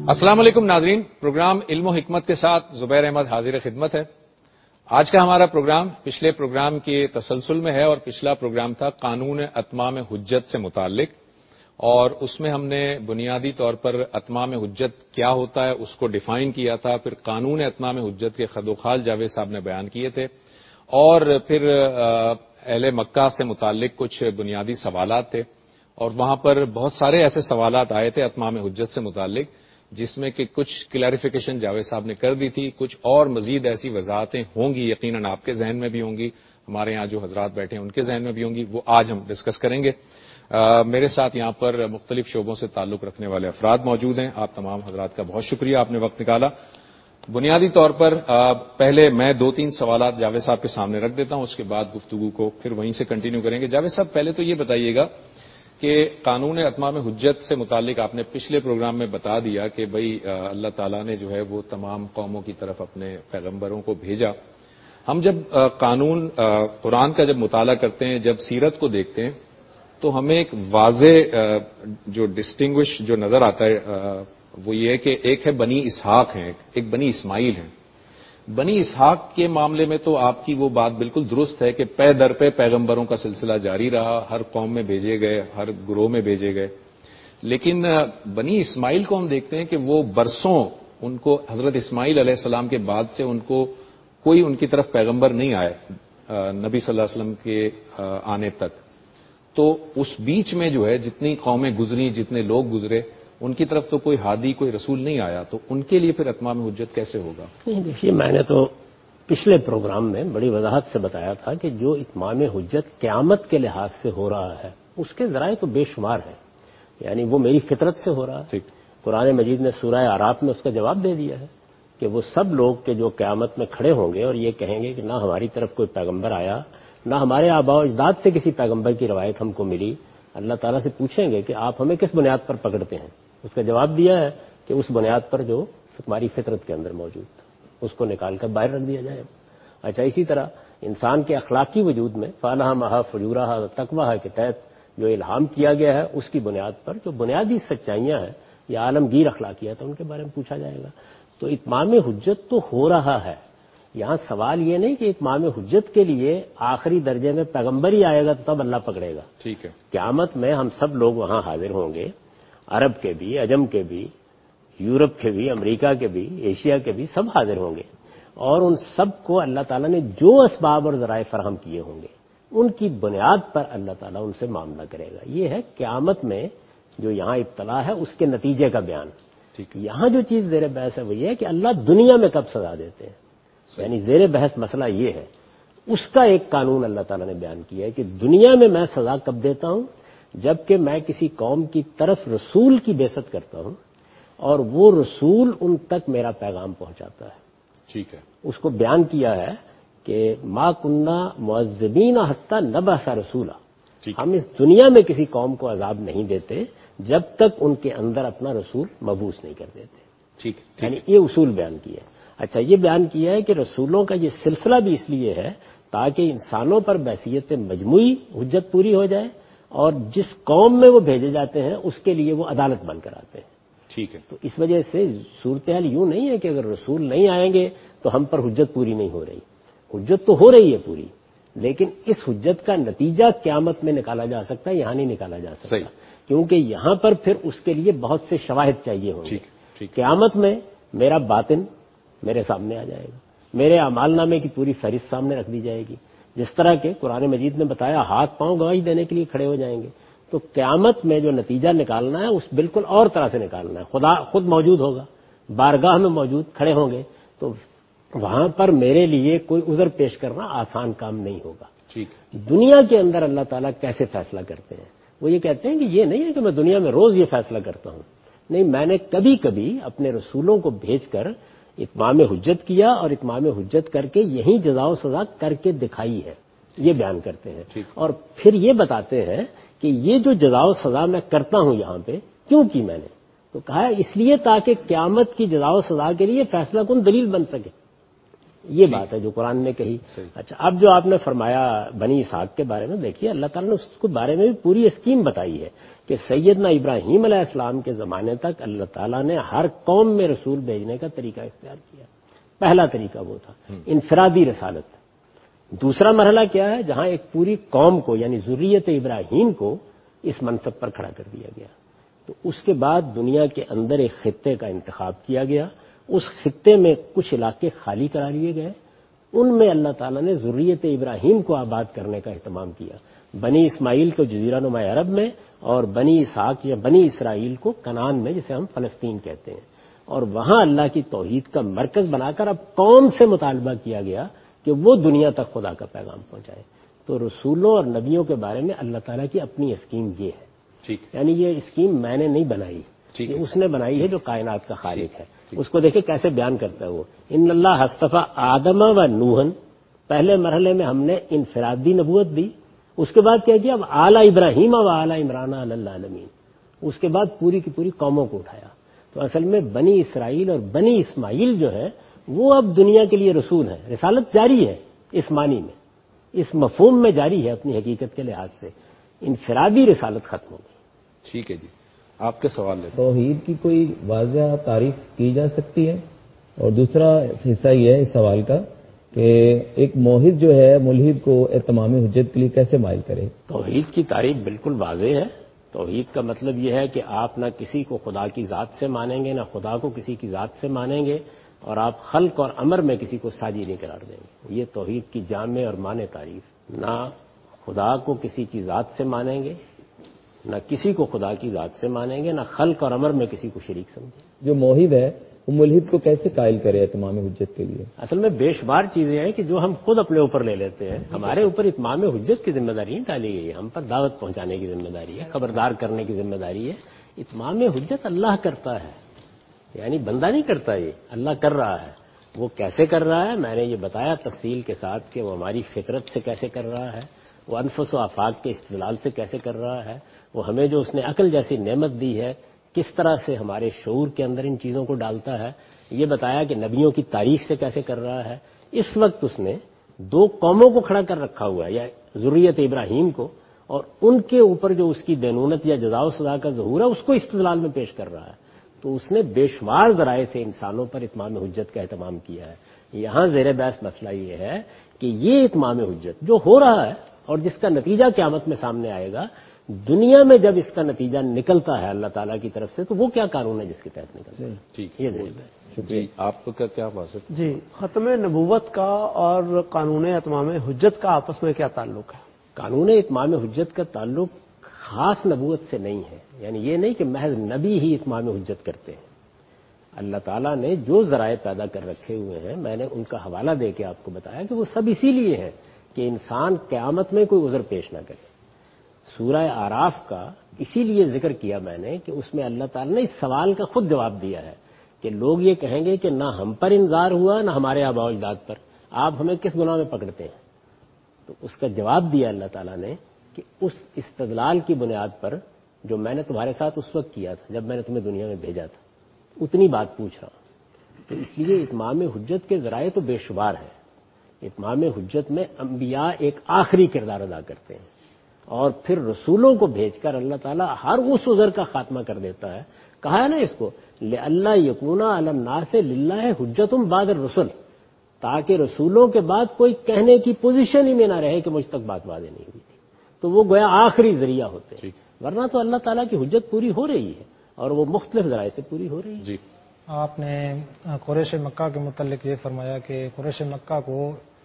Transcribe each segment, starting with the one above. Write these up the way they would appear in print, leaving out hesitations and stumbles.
السلام علیکم ناظرین، پروگرام علم و حکمت کے ساتھ زبیر احمد حاضر خدمت ہے۔ آج کا ہمارا پروگرام پچھلے پروگرام کے تسلسل میں ہے اور پچھلا پروگرام تھا قانون اتمام حجت سے متعلق، اور اس میں ہم نے بنیادی طور پر اتمام حجت کیا ہوتا ہے اس کو ڈیفائن کیا تھا، پھر قانون اتمام حجت کے خد و خال جاوید صاحب نے بیان کیے تھے، اور پھر اہل مکہ سے متعلق کچھ بنیادی سوالات تھے، اور وہاں پر بہت سارے ایسے سوالات آئے تھے اتمام حجت سے متعلق جس میں کہ کچھ کلیریفیکیشن جاوید صاحب نے کر دی تھی، کچھ اور مزید ایسی وضاحتیں ہوں گی، یقیناً آپ کے ذہن میں بھی ہوں گی، ہمارے یہاں جو حضرات بیٹھے ہیں ان کے ذہن میں بھی ہوں گی، وہ آج ہم ڈسکس کریں گے۔ میرے ساتھ یہاں پر مختلف شعبوں سے تعلق رکھنے والے افراد موجود ہیں۔ آپ تمام حضرات کا بہت شکریہ، آپ نے وقت نکالا۔ بنیادی طور پر پہلے میں 2-3 سوالات جاوید صاحب کے سامنے رکھ دیتا ہوں، اس کے بعد گفتگو کو پھر وہیں سے کنٹینیو کریں گے۔ جاوید صاحب، پہلے تو یہ بتائیے گا کہ قانون اتمام حجت سے متعلق آپ نے پچھلے پروگرام میں بتا دیا کہ بھئی اللہ تعالیٰ نے جو ہے وہ تمام قوموں کی طرف اپنے پیغمبروں کو بھیجا۔ ہم جب قانون قرآن کا جب مطالعہ کرتے ہیں، جب سیرت کو دیکھتے ہیں، تو ہمیں ایک واضح جو ڈسٹنگوش جو نظر آتا ہے وہ یہ ہے کہ ایک ہے بنی اسحاق ہیں، ایک بنی اسماعیل ہیں۔ بنی اسحاق کے معاملے میں تو آپ کی وہ بات بالکل درست ہے کہ پے در پہ پیغمبروں کا سلسلہ جاری رہا، ہر قوم میں بھیجے گئے، ہر گروہ میں بھیجے گئے، لیکن بنی اسماعیل کو ہم دیکھتے ہیں کہ وہ برسوں ان کو حضرت اسماعیل علیہ السلام کے بعد سے ان کو کوئی ان کی طرف پیغمبر نہیں آئے نبی صلی اللہ علیہ وسلم کے آنے تک، تو اس بیچ میں جو ہے جتنی قومیں گزری، جتنے لوگ گزرے، ان کی طرف تو کوئی ہادی، کوئی رسول نہیں آیا، تو ان کے لیے پھر اتمام حجت کیسے ہوگا؟ دیکھیے، میں نے تو پچھلے پروگرام میں بڑی وضاحت سے بتایا تھا کہ جو اتمام حجت قیامت کے لحاظ سے ہو رہا ہے اس کے ذرائع تو بے شمار ہیں، یعنی وہ میری فطرت سے ہو رہا ہے۔ قرآن مجید نے سورہ اعراف میں اس کا جواب دے دیا ہے کہ وہ سب لوگ کہ جو قیامت میں کھڑے ہوں گے اور یہ کہیں گے کہ نہ ہماری طرف کوئی پیغمبر آیا، نہ ہمارے آباء و اجداد سے کسی پیغمبر کی روایت ہم کو ملی، اللہ تعالیٰ سے پوچھیں گے کہ آپ ہمیں کس بنیاد پر پکڑتے ہیں؟ اس کا جواب دیا ہے کہ اس بنیاد پر جو تمہاری فطرت کے اندر موجود تھا اس کو نکال کر باہر رکھ دیا جائے۔ اچھا، اسی طرح انسان کے اخلاقی وجود میں فالہمہا فجورہا تقویٰ کے تحت جو الہام کیا گیا ہے اس کی بنیاد پر جو بنیادی سچائیاں ہیں یا عالمگیر اخلاقیات ہیں ان کے بارے میں پوچھا جائے گا۔ تو اتمام حجت تو ہو رہا ہے، یہاں سوال یہ نہیں کہ اتمام حجت کے لیے آخری درجے میں پیغمبر ہی آئے گا تو تب اللہ پکڑے گا۔ ٹھیک ہے، قیامت میں ہم سب لوگ وہاں حاضر ہوں گے، عرب کے بھی، عجم کے بھی، یورپ کے بھی، امریکہ کے بھی، ایشیا کے بھی، سب حاضر ہوں گے، اور ان سب کو اللہ تعالیٰ نے جو اسباب اور ذرائع فراہم کیے ہوں گے ان کی بنیاد پر اللہ تعالیٰ ان سے معاملہ کرے گا۔ یہ ہے قیامت میں جو یہاں ابتلا ہے اس کے نتیجے کا بیان۔ یہاں جو چیز زیر بحث ہے وہ یہ ہے کہ اللہ دنیا میں کب سزا دیتے ہیں، یعنی زیر بحث مسئلہ یہ ہے، اس کا ایک قانون اللہ تعالیٰ نے بیان کیا ہے کہ دنیا میں میں سزا کب دیتا ہوں، جبکہ میں کسی قوم کی طرف رسول کی بعثت کرتا ہوں اور وہ رسول ان تک میرا پیغام پہنچاتا ہے۔ ٹھیک ہے، اس کو بیان کیا ہے کہ ما کننا معذبین حتی نبعث رسولا، ہم اس دنیا میں کسی قوم کو عذاب نہیں دیتے جب تک ان کے اندر اپنا رسول مبعوث نہیں کر دیتے۔ ٹھیک، یعنی یہ اصول بیان کیا ہے۔ اچھا، یہ بیان کیا ہے کہ رسولوں کا یہ سلسلہ بھی اس لیے ہے تاکہ انسانوں پر بحیثیت مجموعی حجت پوری ہو جائے اور جس قوم میں وہ بھیجے جاتے ہیں اس کے لیے وہ عدالت بن کر آتے ہیں۔ ٹھیک ہے، تو اس وجہ سے صورتحال یوں نہیں ہے کہ اگر رسول نہیں آئیں گے تو ہم پر حجت پوری نہیں ہو رہی، حجت تو ہو رہی ہے پوری، لیکن اس حجت کا نتیجہ قیامت میں نکالا جا سکتا ہے، یہاں نہیں نکالا جا سکتا، کیونکہ یہاں پر پھر اس کے لیے بہت سے شواہد چاہیے ہوں گے۔ قیامت میں میرا باطن میرے سامنے آ جائے گا، میرے اعمال نامے کی پوری فہرست سامنے رکھ دی جائے گی، جس طرح کہ قرآن مجید نے بتایا ہاتھ پاؤں گواہی دینے کے لیے کھڑے ہو جائیں گے۔ تو قیامت میں جو نتیجہ نکالنا ہے اس بالکل اور طرح سے نکالنا ہے، خدا خود موجود ہوگا، بارگاہ میں موجود کھڑے ہوں گے، تو وہاں پر میرے لیے کوئی عذر پیش کرنا آسان کام نہیں ہوگا۔ ٹھیک، دنیا کے اندر اللہ تعالیٰ کیسے فیصلہ کرتے ہیں؟ وہ یہ کہتے ہیں کہ یہ نہیں ہے کہ میں دنیا میں روز یہ فیصلہ کرتا ہوں، نہیں، میں نے کبھی کبھی اپنے رسولوں کو بھیج کر اتمام حجت کیا اور اتمام حجت کر کے یہی جزا و سزا کر کے دکھائی ہے، یہ بیان کرتے ہیں، اور پھر یہ بتاتے ہیں کہ یہ جو جزا و سزا میں کرتا ہوں یہاں پہ کیوں کی میں نے، تو کہا ہے اس لیے تاکہ قیامت کی جزا و سزا کے لیے فیصلہ کن دلیل بن سکے، یہ بات ہے جو قرآن نے کہی. اچھا، اب جو آپ نے فرمایا بنی اسحاق کے بارے میں، دیکھیے اللہ تعالیٰ نے اس کے بارے میں بھی پوری اسکیم بتائی ہے کہ سیدنا ابراہیم علیہ السلام کے زمانے تک اللہ تعالیٰ نے ہر قوم میں رسول بھیجنے کا طریقہ اختیار کیا. پہلا طریقہ وہ تھا انفرادی رسالت. دوسرا مرحلہ کیا ہے؟ جہاں ایک پوری قوم کو یعنی ذریت ابراہیم کو اس منصب پر کھڑا کر دیا گیا. تو اس کے بعد دنیا کے اندر ایک خطے کا انتخاب کیا گیا. اس خطے میں کچھ علاقے خالی کرا لیے گئے، ان میں اللہ تعالیٰ نے ذریت ابراہیم کو آباد کرنے کا اہتمام کیا. بنی اسماعیل کو جزیرہ نما عرب میں، اور بنی اسحاق یا بنی اسرائیل کو کنعان میں، جسے ہم فلسطین کہتے ہیں. اور وہاں اللہ کی توحید کا مرکز بنا کر اب قوم سے مطالبہ کیا گیا کہ وہ دنیا تک خدا کا پیغام پہنچائے. تو رسولوں اور نبیوں کے بارے میں اللہ تعالیٰ کی اپنی اسکیم یہ ہے. یعنی یہ اسکیم میں نے نہیں بنائی، یہ اس نے بنائی ہے جو کائنات کا خالق ہے. اس کو دیکھیں کیسے بیان کرتا ہے وہ. ان اللہ اصطفیٰ آدم و نوحن، پہلے مرحلے میں ہم نے انفرادی نبوت دی. اس کے بعد کیا کیا؟ اب اعلی ابراہیم و اعلی عمران علی العالمین. اس کے بعد پوری کی پوری قوموں کو اٹھایا. تو اصل میں بنی اسرائیل اور بنی اسماعیل جو ہے وہ اب دنیا کے لیے رسول ہیں. رسالت جاری ہے اس معنی میں، اس مفہوم میں جاری ہے اپنی حقیقت کے لحاظ سے. انفرادی رسالت ختم ہو گئی. ٹھیک ہے جی، آپ کے سوال لیں. توحید کی کوئی واضح تعریف کی جا سکتی ہے؟ اور دوسرا حصہ یہ ہے اس سوال کا کہ ایک موحد جو ہے ملحد کو اتمام حجت کے لیے کیسے مائل کرے؟ توحید کی تعریف بالکل واضح ہے. توحید کا مطلب یہ ہے کہ آپ نہ کسی کو خدا کی ذات سے مانیں گے، نہ خدا کو کسی کی ذات سے مانیں گے، اور آپ خلق اور امر میں کسی کو ساجی نہیں قرار دیں گے. یہ توحید کی جامع اور معنی تعریف. نہ خدا کو کسی کی ذات سے مانیں گے، نہ کسی کو خدا کی ذات سے مانیں گے، نہ خلق اور امر میں کسی کو شریک سمجھیں. جو موحد ہے وہ ملحد کو کیسے قائل کرے اتمام حجت کے لیے؟ اصل میں بے شمار چیزیں ہیں کہ جو ہم خود اپنے اوپر لے لیتے ہیں. ہمارے اوپر اتمام حجت کی ذمہ داری ڈالی گئی ہے. ہم پر دعوت پہنچانے کی ذمہ داری ہے، خبردار کرنے کی ذمہ داری ہے. اتمام حجت اللہ کرتا ہے، یعنی بندہ نہیں کرتا، یہ اللہ کر رہا ہے. وہ کیسے کر رہا ہے میں نے یہ بتایا تفصیل کے ساتھ کہ وہ ہماری فطرت سے کیسے کر رہا ہے، وہ انفس و آفاق کے استدلال سے کیسے کر رہا ہے، وہ ہمیں جو اس نے عقل جیسی نعمت دی ہے کس طرح سے ہمارے شعور کے اندر ان چیزوں کو ڈالتا ہے. یہ بتایا کہ نبیوں کی تاریخ سے کیسے کر رہا ہے. اس وقت اس نے دو قوموں کو کھڑا کر رکھا ہوا ہے، یا ذریت ابراہیم کو، اور ان کے اوپر جو اس کی دینونت یا جزا و سزا کا ظہور ہے اس کو استدلال میں پیش کر رہا ہے. تو اس نے بے شمار ذرائع سے انسانوں پر اتمام حجت کا اہتمام کیا ہے. یہاں زیر بحث مسئلہ یہ ہے کہ یہ اتمام حجت جو ہو رہا ہے اور جس کا نتیجہ قیامت میں سامنے آئے گا، دنیا میں جب اس کا نتیجہ نکلتا ہے اللہ تعالیٰ کی طرف سے تو وہ کیا قانون ہے جس کے تحت نکلتا ہے. ٹھیک یہ جی، آپ کا کیا بات؟ جی، ختم نبوت کا اور قانون اتمام حجت کا آپس میں کیا تعلق ہے؟ قانون اتمام حجت کا تعلق خاص نبوت سے نہیں ہے. یعنی یہ نہیں کہ محض نبی ہی اتمام حجت کرتے ہیں. اللہ تعالیٰ نے جو ذرائع پیدا کر رکھے ہوئے ہیں میں نے ان کا حوالہ دے کے آپ کو بتایا کہ وہ سب اسی لیے ہیں کہ انسان قیامت میں کوئی عذر پیش نہ کرے. سورہ آراف کا اسی لیے ذکر کیا میں نے کہ اس میں اللہ تعالیٰ نے اس سوال کا خود جواب دیا ہے کہ لوگ یہ کہیں گے کہ نہ ہم پر انذار ہوا نہ ہمارے آباء و اجداد پر، آپ ہمیں کس گناہ میں پکڑتے ہیں. تو اس کا جواب دیا اللہ تعالیٰ نے کہ اس استدلال کی بنیاد پر جو میں نے تمہارے ساتھ اس وقت کیا تھا جب میں نے تمہیں دنیا میں بھیجا تھا اتنی بات پوچھ رہا ہوں. تو اس لیے اتمام حجت کے ذرائع تو بے شمار ہیں. اتمام حجت میں انبیاء ایک آخری کردار ادا کرتے ہیں، اور پھر رسولوں کو بھیج کر اللہ تعالیٰ ہر اس عذر کا خاتمہ کر دیتا ہے. کہا ہے نا اس کو لِأَلَّا يَكُونَ عَلَى النَّاسِ لِلَّهِ حُجَّةٌ بَعْدَ الرُّسُلِ، تاکہ رسولوں کے بعد کوئی کہنے کی پوزیشن ہی میں نہ رہے کہ مجھ تک بات واضح نہیں ہوئی تھی. تو وہ گویا آخری ذریعہ ہوتے ہیں، ورنہ تو اللہ تعالیٰ کی حجت پوری ہو رہی ہے اور وہ مختلف ذرائع سے پوری ہو رہی ہے. جی، آپ نے قریش مکہ کے متعلق یہ فرمایا کہ قریش مکہ کو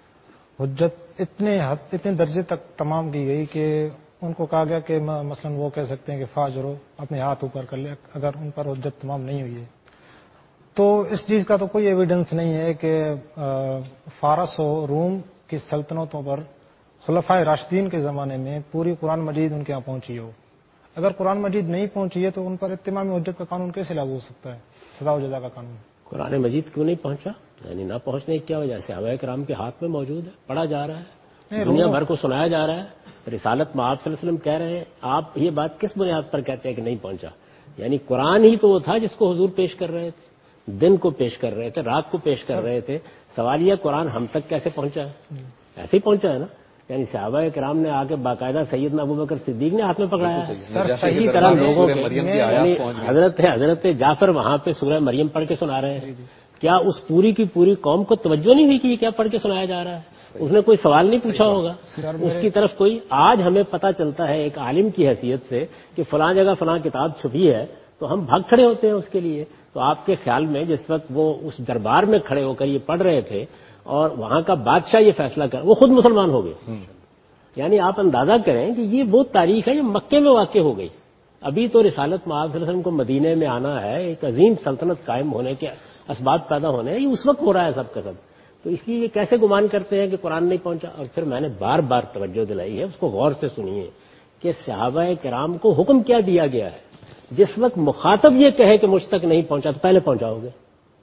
حجت اتنے درجے تک تمام کی گئی کہ ان کو کہا گیا کہ مثلا وہ کہہ سکتے ہیں کہ فاجرو اپنے ہاتھ اوپر کر لے اگر ان پر حجت تمام نہیں ہوئی ہے. تو اس چیز کا تو کوئی ایویڈنس نہیں ہے کہ فارس و روم کی سلطنتوں پر خلفائے راشدین کے زمانے میں پوری قرآن مجید ان کے یہاں پہنچی ہو. اگر قرآن مجید نہیں پہنچی ہے تو ان پر اتمام حجت کا قانون کیسے لاگو ہو سکتا ہے، سزا و جزا کا قانون؟ قرآن مجید کیوں نہیں پہنچا؟ یعنی نہ پہنچنے کی کیا وجہ سے؟ صحابہ کرام کے ہاتھ میں موجود ہے، پڑھا جا رہا ہے، دنیا بھر کو سنایا جا رہا ہے. رسالت میں آپ صلی اللہ علیہ وسلم کہہ رہے ہیں. آپ یہ بات کس بنیاد پر کہتے ہیں کہ نہیں پہنچا؟ یعنی قرآن ہی تو وہ تھا جس کو حضور پیش کر رہے تھے. دن کو پیش کر رہے تھے، رات کو پیش کر رہے تھے. سوال یہ قرآن ہم تک کیسے پہنچا ہے؟ ایسے ہی پہنچا ہے نا. یعنی صحابہ کرام نے آ کے باقاعدہ سیدنا ابوبکر صدیق نے ہاتھ میں پکڑایا ہے. صحیح طرح لوگوں یعنی حضرت جعفر وہاں پہ سورہ مریم پڑھ کے سنا رہے ہیں. کیا اس پوری کی پوری قوم کو توجہ نہیں ہوئی کہ یہ کیا پڑھ کے سنایا جا رہا ہے؟ اس نے کوئی سوال نہیں پوچھا ہوگا اس کی طرف کوئی. آج ہمیں پتہ چلتا ہے ایک عالم کی حیثیت سے کہ فلاں جگہ فلاں کتاب چھپی ہے تو ہم بھاگ کھڑے ہوتے ہیں اس کے لیے. تو آپ کے خیال میں جس وقت وہ اس دربار میں کھڑے ہو کر یہ پڑھ رہے تھے اور وہاں کا بادشاہ یہ فیصلہ کر، وہ خود مسلمان ہو گئے. یعنی آپ اندازہ کریں کہ یہ وہ تاریخ ہے جو مکے میں واقع ہو گئی. ابھی تو رسالت مآب صلی اللہ علیہ وسلم کو مدینے میں آنا ہے، ایک عظیم سلطنت قائم ہونے کے اسباب پیدا ہونے ہیں، یہ اس وقت ہو رہا ہے سب کا سب. تو اس لیے یہ کیسے گمان کرتے ہیں کہ قرآن نہیں پہنچا؟ اور پھر میں نے بار بار توجہ دلائی ہے، اس کو غور سے سنیے کہ صحابہ کرام کو حکم کیا دیا گیا ہے. جس وقت مخاطب یہ کہے کہ مجھ تک نہیں پہنچا تو پہلے پہنچاؤ گے.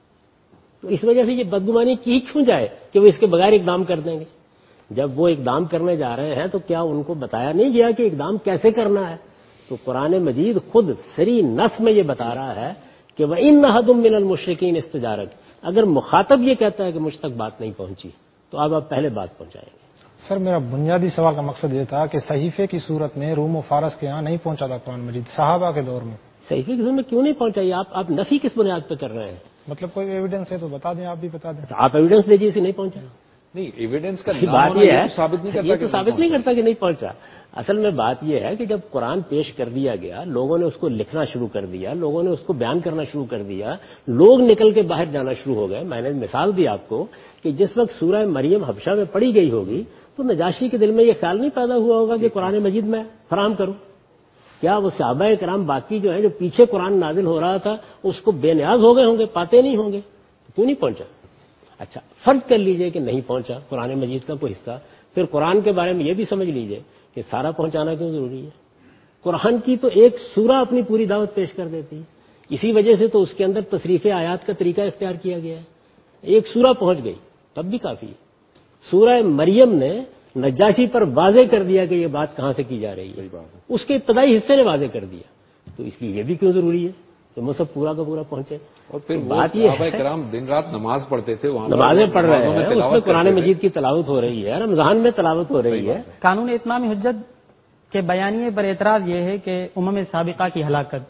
تو اس وجہ سے یہ بدگمانی کی کیوں جائے کہ وہ اس کے بغیر اقدام کر دیں گے؟ جب وہ اقدام کرنے جا رہے ہیں تو کیا ان کو بتایا نہیں گیا کہ اقدام کیسے کرنا ہے؟ تو قرآن مجید خود سری نص میں یہ بتا رہا ہے کہ وَإِنَّ أَحَدٌ مِّنَ الْمُشْرِكِينَ اسْتَجَارَكَ. اگر مخاطب یہ کہتا ہے کہ مجھ تک بات نہیں پہنچی تو آپ پہلے بات پہنچائیں گے. سر میرا بنیادی سوال کا مقصد یہ تھا کہ صحیفے کی صورت میں روم و فارس کے یہاں نہیں پہنچا تھا قرآن مجید صحابہ کے دور میں. صحیفے کی صورت میں کیوں نہیں پہنچائی؟ آپ نفی کس بنیاد پہ کر رہے ہیں؟ مطلب کوئی ایویڈنس ہے تو بتا دیں، آپ بھی بتا دیں. آپ ایویڈنس دیجیے اسے نہیں پہنچا. نہیں، ایویڈنس کا بات یہ ہے، یہ تو ثابت نہیں کرتا کہ نہیں پہنچا. اصل میں بات یہ ہے کہ جب قرآن پیش کر دیا گیا، لوگوں نے اس کو لکھنا شروع کر دیا، لوگوں نے اس کو بیان کرنا شروع کر دیا، لوگ نکل کے باہر جانا شروع ہو گئے. میں نے مثال دی آپ کو کہ جس وقت سورہ مریم حبشہ میں پڑھی گئی ہوگی تو نجاشی کے دل میں یہ خیال نہیں پیدا ہوا ہوگا کہ قرآن مجید میں فراہم کروں. کیا وہ صحابہ کرام باقی جو ہیں جو پیچھے قرآن نازل ہو رہا تھا اس کو بے نیاز ہو گئے ہوں گے، پاتے نہیں ہوں گے؟ کیوں نہیں پہنچا؟ اچھا فرض کر لیجئے کہ نہیں پہنچا قرآن مجید کا کوئی حصہ، پھر قرآن کے بارے میں یہ بھی سمجھ لیجئے کہ سارا پہنچانا کیوں ضروری ہے؟ قرآن کی تو ایک سورہ اپنی پوری دعوت پیش کر دیتی ہے. اسی وجہ سے تو اس کے اندر تصریف آیات کا طریقہ اختیار کیا گیا ہے. ایک سورہ پہنچ گئی تب بھی کافی ہے. سورہ مریم نے نجاشی پر واضح کر دیا کہ یہ بات کہاں سے کی جا رہی ہے، اس کے ابتدائی حصے نے واضح کر دیا. تو اس لیے یہ بھی کیوں ضروری ہے کہ وہ سب پورا کا پورا پہنچے؟ اور پھر بات یہ ہے کرام دن رات نماز پڑھتے تھے، وہاں نمازیں پڑھ رہے ہیں، اس میں قرآن مجید کی تلاوت ہو رہی ہے، رمضان میں تلاوت ہو رہی ہے. قانون اتمام حجت کے بیانیے پر اعتراض یہ ہے کہ سابقہ کی ہلاکت،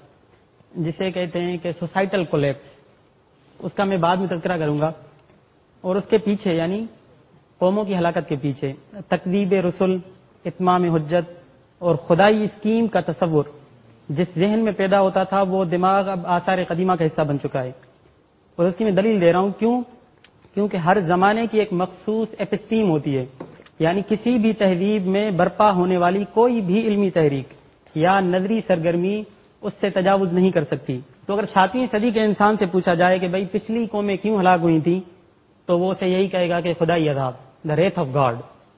جسے کہتے ہیں کہ سوسائٹل کولیپس، اس کا میں بعد میں تذکرہ کروں گا، اور اس کے پیچھے یعنی قوموں کی ہلاکت کے پیچھے تکذیب رسل، اتمام حجت اور خدائی اسکیم کا تصور جس ذہن میں پیدا ہوتا تھا وہ دماغ اب آثار قدیمہ کا حصہ بن چکا ہے. اور اس کی میں دلیل دے رہا ہوں. کیونکہ ہر زمانے کی ایک مخصوص ایپسٹیم ہوتی ہے، یعنی کسی بھی تہذیب میں برپا ہونے والی کوئی بھی علمی تحریک یا نظری سرگرمی اس سے تجاوز نہیں کر سکتی. تو اگر 7ویں صدی کے انسان سے پوچھا جائے کہ بھئی پچھلی قومیں کیوں ہلاک ہوئی تھیں تو وہ اسے یہی کہے گا کہ خدائی عذاب، دا ریتھ آف گاڈ.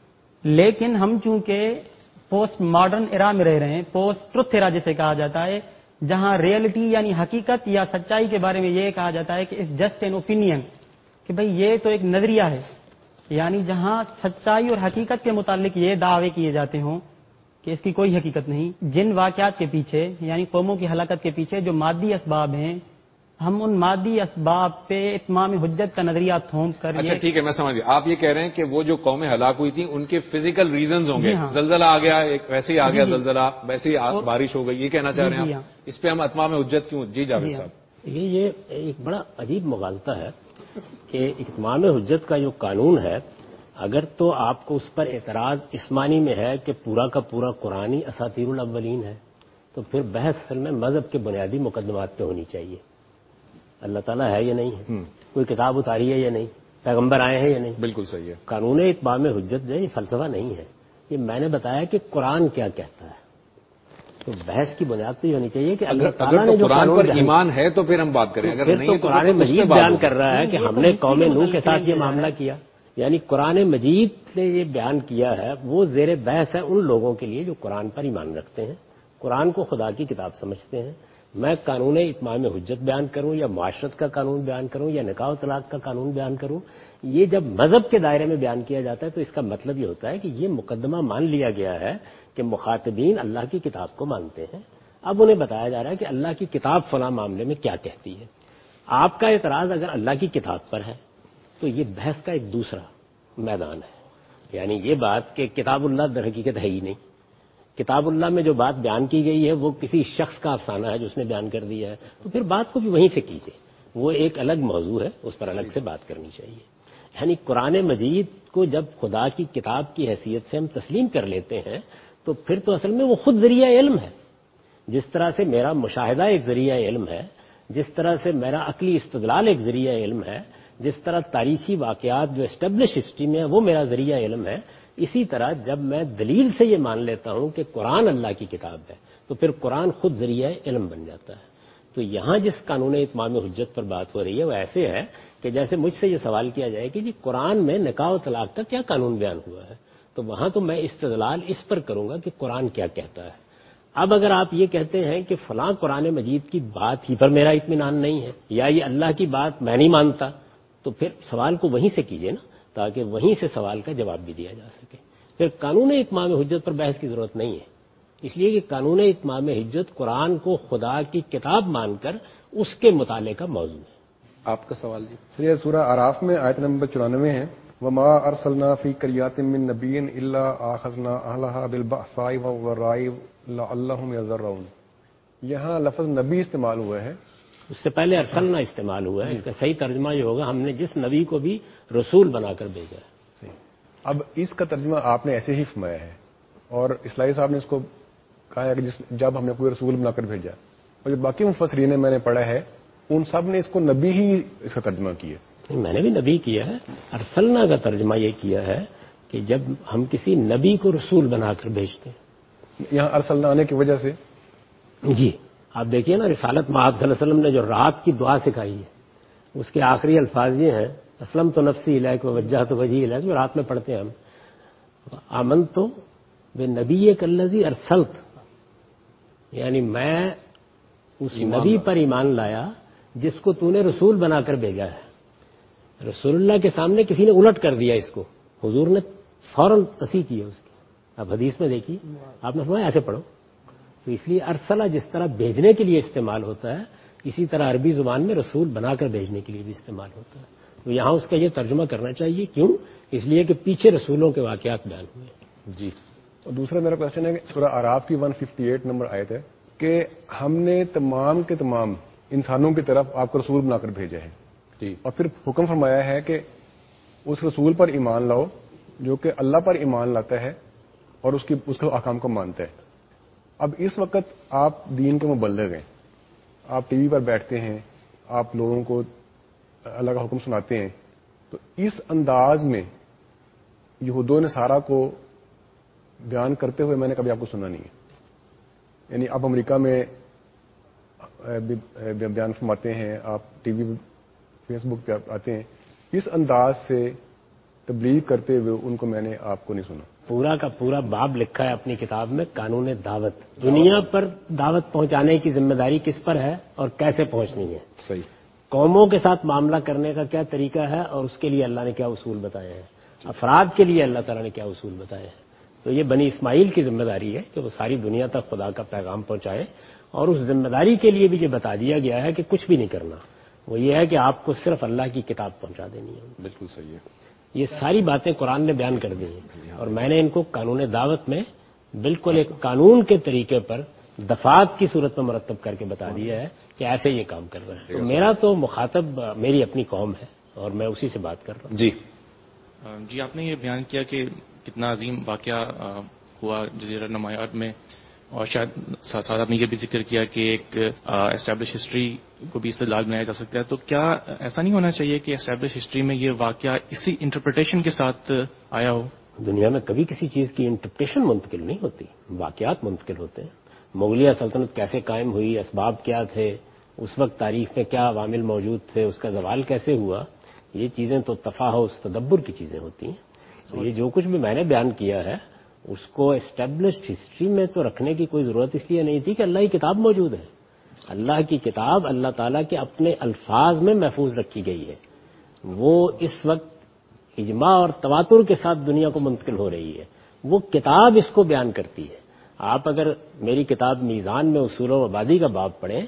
لیکن ہم چونکہ پوسٹ ماڈرن ایرا میں رہ رہے ہیں، پوسٹ ٹروتھ ایرا جسے کہا جاتا ہے، جہاں ریئلٹی یعنی حقیقت یا سچائی کے بارے میں یہ کہا جاتا ہے کہ اٹس جسٹ این اوپینین، کہ بھئی یہ تو ایک نظریہ ہے، یعنی جہاں سچائی اور حقیقت کے متعلق یہ دعوے کیے جاتے ہوں کہ اس کی کوئی حقیقت نہیں. جن واقعات کے پیچھے یعنی قوموں کی ہلاکت کے پیچھے جو مادی اسباب ہیں، ہم ان مادی اسباب پہ اتمام حجت کا نظریہ تھوپ کر. اچھا ٹھیک ہے، میں سمجھ گیا. آپ یہ کہہ رہے ہیں کہ وہ جو قومیں ہلاک ہوئی تھیں ان کے فزیکل ریزنز ہوں گے. زلزلہ آ گیا، ویسے ہی آ گیا زلزلہ، ویسے ہی بارش ہو گئی، یہ کہنا چاہ رہے ہیں آپ؟ اس پہ ہم اتمام حجت کیوں؟ جی جاوید صاحب. یہ ایک بڑا عجیب مغالطہ ہے کہ اتمام حجت کا جو قانون ہے، اگر تو آپ کو اس پر اعتراض اس معنی میں ہے کہ پورا کا پورا قرآنی اساطیر الاولین ہے، تو پھر بحث اصل میں مذہب کے بنیادی مقدمات پہ ہونی چاہیے. اللہ تعالیٰ ہے یا نہیں ہے، کوئی کتاب اتاری ہے یا نہیں، پیغمبر آئے ہیں یا نہیں. بالکل صحیح ہے. قانون اتمام حجت جو ہے یہ فلسفہ نہیں ہے، یہ میں نے بتایا کہ قرآن کیا کہتا ہے. تو بحث کی بنیاد تو یہ ہونی چاہیے کہ اللہ تعالیٰ نے جو قرآن پر ایمان ہے تو پھر ہم بات کریں، اگر نہیں تو قرآن مجید بیان کر رہا ہے کہ ہم نے قوم نوح کے ساتھ یہ معاملہ کیا. یعنی قرآن مجید نے یہ بیان کیا ہے وہ زیر بحث ہے ان لوگوں کے لیے جو قرآن پر ایمان رکھتے ہیں، قرآن کو خدا کی کتاب سمجھتے ہیں. میں قانون اتمام حجت بیان کروں یا معاشرت کا قانون بیان کروں یا نکاح و طلاق کا قانون بیان کروں، یہ جب مذہب کے دائرے میں بیان کیا جاتا ہے تو اس کا مطلب یہ ہوتا ہے کہ یہ مقدمہ مان لیا گیا ہے کہ مخاطبین اللہ کی کتاب کو مانتے ہیں. اب انہیں بتایا جا رہا ہے کہ اللہ کی کتاب فلاں معاملے میں کیا کہتی ہے. آپ کا اعتراض اگر اللہ کی کتاب پر ہے تو یہ بحث کا ایک دوسرا میدان ہے. یعنی یہ بات کہ کتاب اللہ در حقیقت ہے ہی نہیں. کتاب اللہ میں جو بات بیان کی گئی ہے وہ کسی شخص کا افسانہ ہے جو اس نے بیان کر دیا ہے, تو پھر بات کو بھی وہیں سے کیجیے. وہ ایک الگ موضوع ہے, اس پر الگ سے بات کرنی چاہیے. یعنی قرآن مجید کو جب خدا کی کتاب کی حیثیت سے ہم تسلیم کر لیتے ہیں تو پھر تو اصل میں وہ خود ذریعہ علم ہے. جس طرح سے میرا مشاہدہ ایک ذریعہ علم ہے, جس طرح سے میرا عقلی استدلال ایک ذریعہ علم ہے, جس طرح تاریخی واقعات جو اسٹیبلش ہسٹری میں ہے وہ میرا ذریعہ علم ہے, اسی طرح جب میں دلیل سے یہ مان لیتا ہوں کہ قرآن اللہ کی کتاب ہے تو پھر قرآن خود ذریعہ علم بن جاتا ہے. تو یہاں جس قانون اتمام حجت پر بات ہو رہی ہے وہ ایسے ہے کہ جیسے مجھ سے یہ سوال کیا جائے کہ جی قرآن میں نکاح و طلاق کا کیا قانون بیان ہوا ہے, تو وہاں تو میں استدلال اس پر کروں گا کہ قرآن کیا کہتا ہے. اب اگر آپ یہ کہتے ہیں کہ فلاں قرآن مجید کی بات ہی پر میرا اطمینان نہیں ہے یا یہ اللہ کی بات میں نہیں مانتا, تو پھر سوال کو وہیں سے کیجئے نا, تاکہ وہیں سے سوال کا جواب بھی دیا جا سکے. پھر قانون اتمام حجت پر بحث کی ضرورت نہیں ہے, اس لیے کہ قانون اتمام حجت قرآن کو خدا کی کتاب مان کر اس کے مطالعے کا موضوع ہے. آپ کا سوال جی. یہ سورہ اعراف میں آیت نمبر 94 ہے, وما ارسلنا فی قریات من نبی الا اخذنا اہلها بالبأساء والضراء لعلهم یضرعون. یہاں لفظ نبی استعمال ہوا ہے, اس سے پہلے ارسلنا استعمال ہوا ہے. اس کا صحیح ترجمہ یہ ہوگا ہم نے جس نبی کو بھی رسول بنا کر بھیجا ہے. اب اس کا ترجمہ آپ نے ایسے ہی فرمایا ہے, اور اسلائی صاحب نے اس کو کہا ہے کہ جب ہم نے کوئی رسول بنا کر بھیجا, اور جو باقی مفسرین نے میں نے پڑھا ہے ان سب نے اس کو نبی ہی اس کا ترجمہ کیا. میں نے بھی نبی کیا ہے. ارسلنا کا ترجمہ یہ کیا ہے کہ جب ہم کسی نبی کو رسول بنا کر بھیجتے ہیں. یہاں ارسلنا آنے کی وجہ سے جی آپ دیکھیے نا, رسالت میں آپ صلی اللہ علیہ وسلم نے جو رات کی دعا سکھائی ہے اس کے آخری الفاظ یہ ہیں, اسلم تو نفسی الیک ووجہت وجہی الیک, جو رات میں پڑھتے ہیں ہم, آمنت بنبی کالذی ارسلت, یعنی میں اس نبی پر ایمان لایا جس کو تو نے رسول بنا کر بھیجا ہے. رسول اللہ کے سامنے کسی نے الٹ کر دیا اس کو, حضور نے فوراً تصحیح کی ہے اس کی. اب حدیث میں دیکھیے, آپ نے فرمایا ایسے پڑھو. تو اس لیے ارسلہ جس طرح بھیجنے کے لیے استعمال ہوتا ہے, اسی طرح عربی زبان میں رسول بنا کر بھیجنے کے لیے بھی استعمال ہوتا ہے. تو یہاں اس کا یہ ترجمہ کرنا چاہیے. کیوں؟ اس لیے کہ پیچھے رسولوں کے واقعات بیان ہوئے. جی. اور دوسرا میرا کوشچن ہے کہ سورہ اعراف کی 158 نمبر آیت ہے کہ ہم نے تمام کے تمام انسانوں کی طرف آپ کو رسول بنا کر بھیجا ہے. جی. اور پھر حکم فرمایا ہے کہ اس رسول پر ایمان لاؤ جو کہ اللہ پر ایمان لاتا ہے اور اس کے احکام کو مانتا ہے. اب اس وقت آپ دین کے مبلغ ہیں, آپ ٹی وی پر بیٹھتے ہیں, آپ لوگوں کو اللہ کا حکم سناتے ہیں, تو اس انداز میں یہود و نصارہ کو بیان کرتے ہوئے میں نے کبھی آپ کو سنا نہیں ہے. یعنی آپ امریکہ میں بیان فرماتے ہیں, آپ ٹی وی فیس بک پہ آتے ہیں, اس انداز سے تبلیغ کرتے ہوئے ان کو میں نے آپ کو نہیں سنا. پورا کا پورا باب لکھا ہے اپنی کتاب میں, قانون دعوت. دنیا پر دعوت پہنچانے کی ذمہ داری کس پر ہے اور کیسے پہنچنی ہے. صحیح. قوموں کے ساتھ معاملہ کرنے کا کیا طریقہ ہے اور اس کے لیے اللہ نے کیا اصول بتائے ہیں, افراد کے لیے اللہ تعالیٰ نے کیا اصول بتائے ہیں. تو یہ بنی اسماعیل کی ذمہ داری ہے کہ وہ ساری دنیا تک خدا کا پیغام پہنچائے, اور اس ذمہ داری کے لیے بھی یہ بتا دیا گیا ہے کہ کچھ بھی نہیں کرنا, وہ یہ ہے کہ آپ کو صرف اللہ کی کتاب پہنچا دینی ہے. بالکل صحیح ہے. یہ ساری باتیں قرآن نے بیان کر دی ہیں, اور میں نے ان کو قانون دعوت میں بالکل ایک قانون کے طریقے پر دفعات کی صورت میں مرتب کر کے بتا دیا ہے کہ ایسے یہ کام کر رہے ہیں. تو میرا تو مخاطب میری اپنی قوم ہے اور میں اسی سے بات کر رہا ہوں. جی آپ نے یہ بیان کیا کہ کتنا عظیم واقعہ ہوا جزیرہ نمایات میں, اور شاید ساتھ ساتھ آپ نے یہ بھی ذکر کیا کہ ایک اسٹیبلش ہسٹری کو بھی استدلال بنایا جا سکتا ہے. تو کیا ایسا نہیں ہونا چاہیے کہ اسٹیبلش ہسٹری میں یہ واقعہ اسی انٹرپریٹیشن کے ساتھ آیا ہو؟ دنیا میں کبھی کسی چیز کی انٹرپریٹیشن منتقل نہیں ہوتی, واقعات منتقل ہوتے ہیں. مغلیہ سلطنت کیسے قائم ہوئی, اسباب کیا تھے, اس وقت تاریخ میں کیا عوامل موجود تھے, اس کا زوال کیسے ہوا, یہ چیزیں تو تفاحص تدبر کی چیزیں ہوتی ہیں. تو یہ جو کچھ بھی میں نے بیان کیا ہے اس کو اسٹیبلشڈ ہسٹری میں تو رکھنے کی کوئی ضرورت اس لیے نہیں تھی کہ اللہ کی کتاب موجود ہے. اللہ کی کتاب اللہ تعالیٰ کے اپنے الفاظ میں محفوظ رکھی گئی ہے, وہ اس وقت اجماع اور تواتر کے ساتھ دنیا کو منتقل ہو رہی ہے. وہ کتاب اس کو بیان کرتی ہے. آپ اگر میری کتاب میزان میں اصول و مبادی کا باب پڑھیں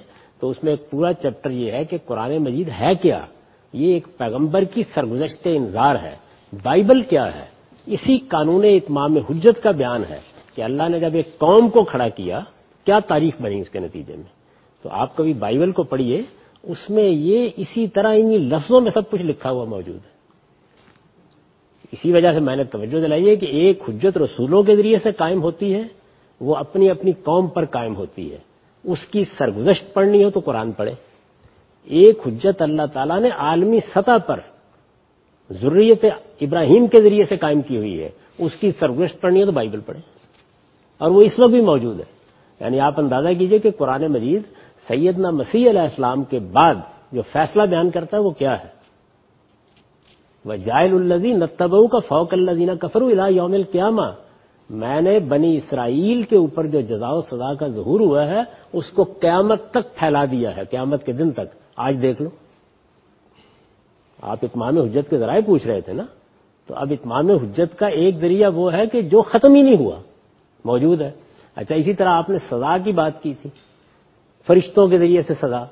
تو اس میں ایک پورا چیپٹر یہ ہے کہ قرآن مجید ہے کیا، یہ ایک پیغمبر کی سرگزشت انذار ہے۔ بائبل کیا ہے؟ اسی قانون اتمام حجت کا بیان ہے کہ اللہ نے جب ایک قوم کو کھڑا کیا کیا تاریخ بنی اس کے نتیجے میں۔ تو آپ کبھی بائبل کو پڑھیے، اس میں یہ اسی طرح انہی لفظوں میں سب کچھ لکھا ہوا موجود ہے۔ اسی وجہ سے میں نے توجہ دلائی ہے کہ ایک حجت رسولوں کے ذریعے سے قائم ہوتی ہے، وہ اپنی اپنی قوم پر قائم ہوتی ہے۔ اس کی سرگزشت پڑھنی ہو تو قرآن پڑھے۔ ایک حجت اللہ تعالیٰ نے عالمی سطح پر ذریت ابراہیم کے ذریعے سے قائم کی ہوئی ہے، اس کی سرگزشت پڑھنی ہو تو بائبل پڑھے، اور وہ اس وقت بھی موجود ہے۔ یعنی آپ اندازہ کیجئے کہ قرآن مجید سیدنا مسیح علیہ السلام کے بعد جو فیصلہ بیان کرتا ہے وہ کیا ہے؟ وَجَاعِلُ الَّذِينَ اتَّبَعُوكَ فَوْقَ الَّذِينَ كَفَرُوا إِلَىٰ يَوْمِ الْقِيَامَةِ، میں نے بنی اسرائیل کے اوپر جو جزا و سزا کا ظہور ہوا ہے اس کو قیامت تک پھیلا دیا ہے، قیامت کے دن تک۔ آج دیکھ لو، آپ اتمام حجت کے ذرائع پوچھ رہے تھے نا، تو اب اتمام حجت کا ایک ذریعہ وہ ہے کہ جو ختم ہی نہیں ہوا موجود ہے۔ اچھا، اسی طرح آپ نے سزا کی بات کی تھی، فرشتوں کے ذریعے سے سزا،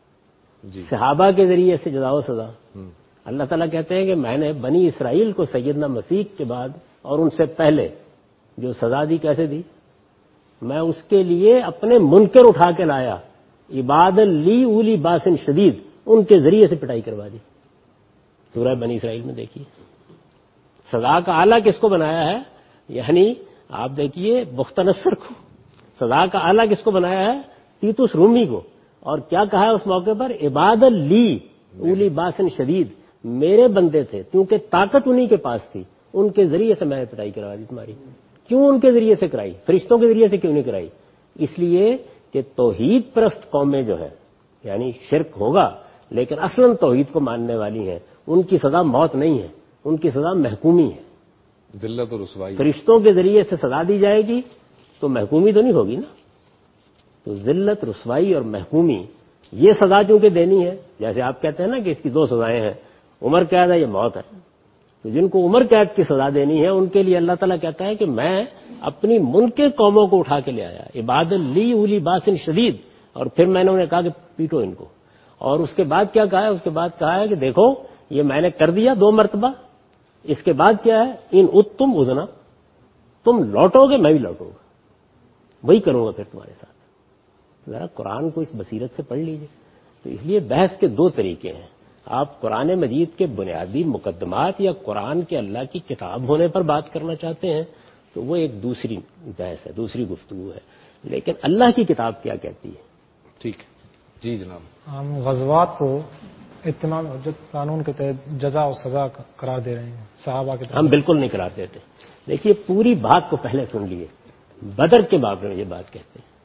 صحابہ کے ذریعے سے جزا و سزا۔ اللہ تعالیٰ کہتے ہیں کہ میں نے بنی اسرائیل کو سیدنا مسیح کے بعد اور ان سے پہلے جو سزا دی کیسے دی؟ میں اس کے لیے اپنے منکر اٹھا کے لایا، عباد لی اولی باسن شدید، ان کے ذریعے سے پٹائی کروا دی۔ سورہ بنی اسرائیل میں دیکھیے سزا کا آلہ کس کو بنایا ہے، یعنی آپ دیکھیے بخت نصر کو سزا کا آلہ کس کو بنایا ہے؟ تیتوس رومی کو، اور کیا کہا ہے اس موقع پر؟ عباد لی اولی باسن شدید، میرے بندے تھے کیونکہ طاقت انہی کے پاس تھی، ان کے ذریعے سے میں نے پٹائی کروا دی تمہاری۔ کیوں ان کے ذریعے سے کرائی؟ فرشتوں کے ذریعے سے کیوں نہیں کرائی؟ اس لیے کہ توحید پرست قومیں جو ہیں، یعنی شرک ہوگا لیکن اصلاً توحید کو ماننے والی ہیں، ان کی سزا موت نہیں ہے، ان کی سزا محکومی ہے، ذلت و رسوائی۔ فرشتوں کے ذریعے سے سزا دی جائے گی تو محکومی تو نہیں ہوگی نا، تو ذلت، رسوائی اور محکومی، یہ سزا چونکہ دینی ہے، جیسے آپ کہتے ہیں نا کہ اس کی دو سزائیں ہیں، عمر قید ہے، یہ موت ہے، تو جن کو عمر قید کی سزا دینی ہے ان کے لیے اللہ تعالیٰ کہتا ہے کہ میں اپنی منکر قوموں کو اٹھا کے لے آیا، عباد لی اولی باسن شدید، اور پھر میں نے انہیں کہا کہ پیٹو ان کو، اور اس کے بعد کیا کہا ہے؟ اس کے بعد کہا ہے کہ دیکھو یہ میں نے کر دیا 2 مرتبہ، اس کے بعد کیا ہے؟ ان اتم اذنا، تم لوٹو گے میں بھی لوٹوں گا، وہی کروں گا پھر تمہارے ساتھ۔ ذرا قرآن کو اس بصیرت سے پڑھ لیجئے۔ تو اس لیے بحث کے 2 طریقے ہیں، آپ قرآن مجید کے بنیادی مقدمات یا قرآن کے اللہ کی کتاب ہونے پر بات کرنا چاہتے ہیں تو وہ ایک دوسری بحث ہے، دوسری گفتگو ہے، لیکن اللہ کی کتاب کیا کہتی ہے؟ ٹھیک ہے جی جناب۔ ہم غزوات کو اتمام حجت قانون کے تحت جزا و سزا قرار دے رہے ہیں صحابہ کے تحت۔ ہم بالکل نہیں قرار دیتے۔ دیکھیے پوری بات کو پہلے سن لیے، بدر کے بارے میں یہ بات کہتے ہیں،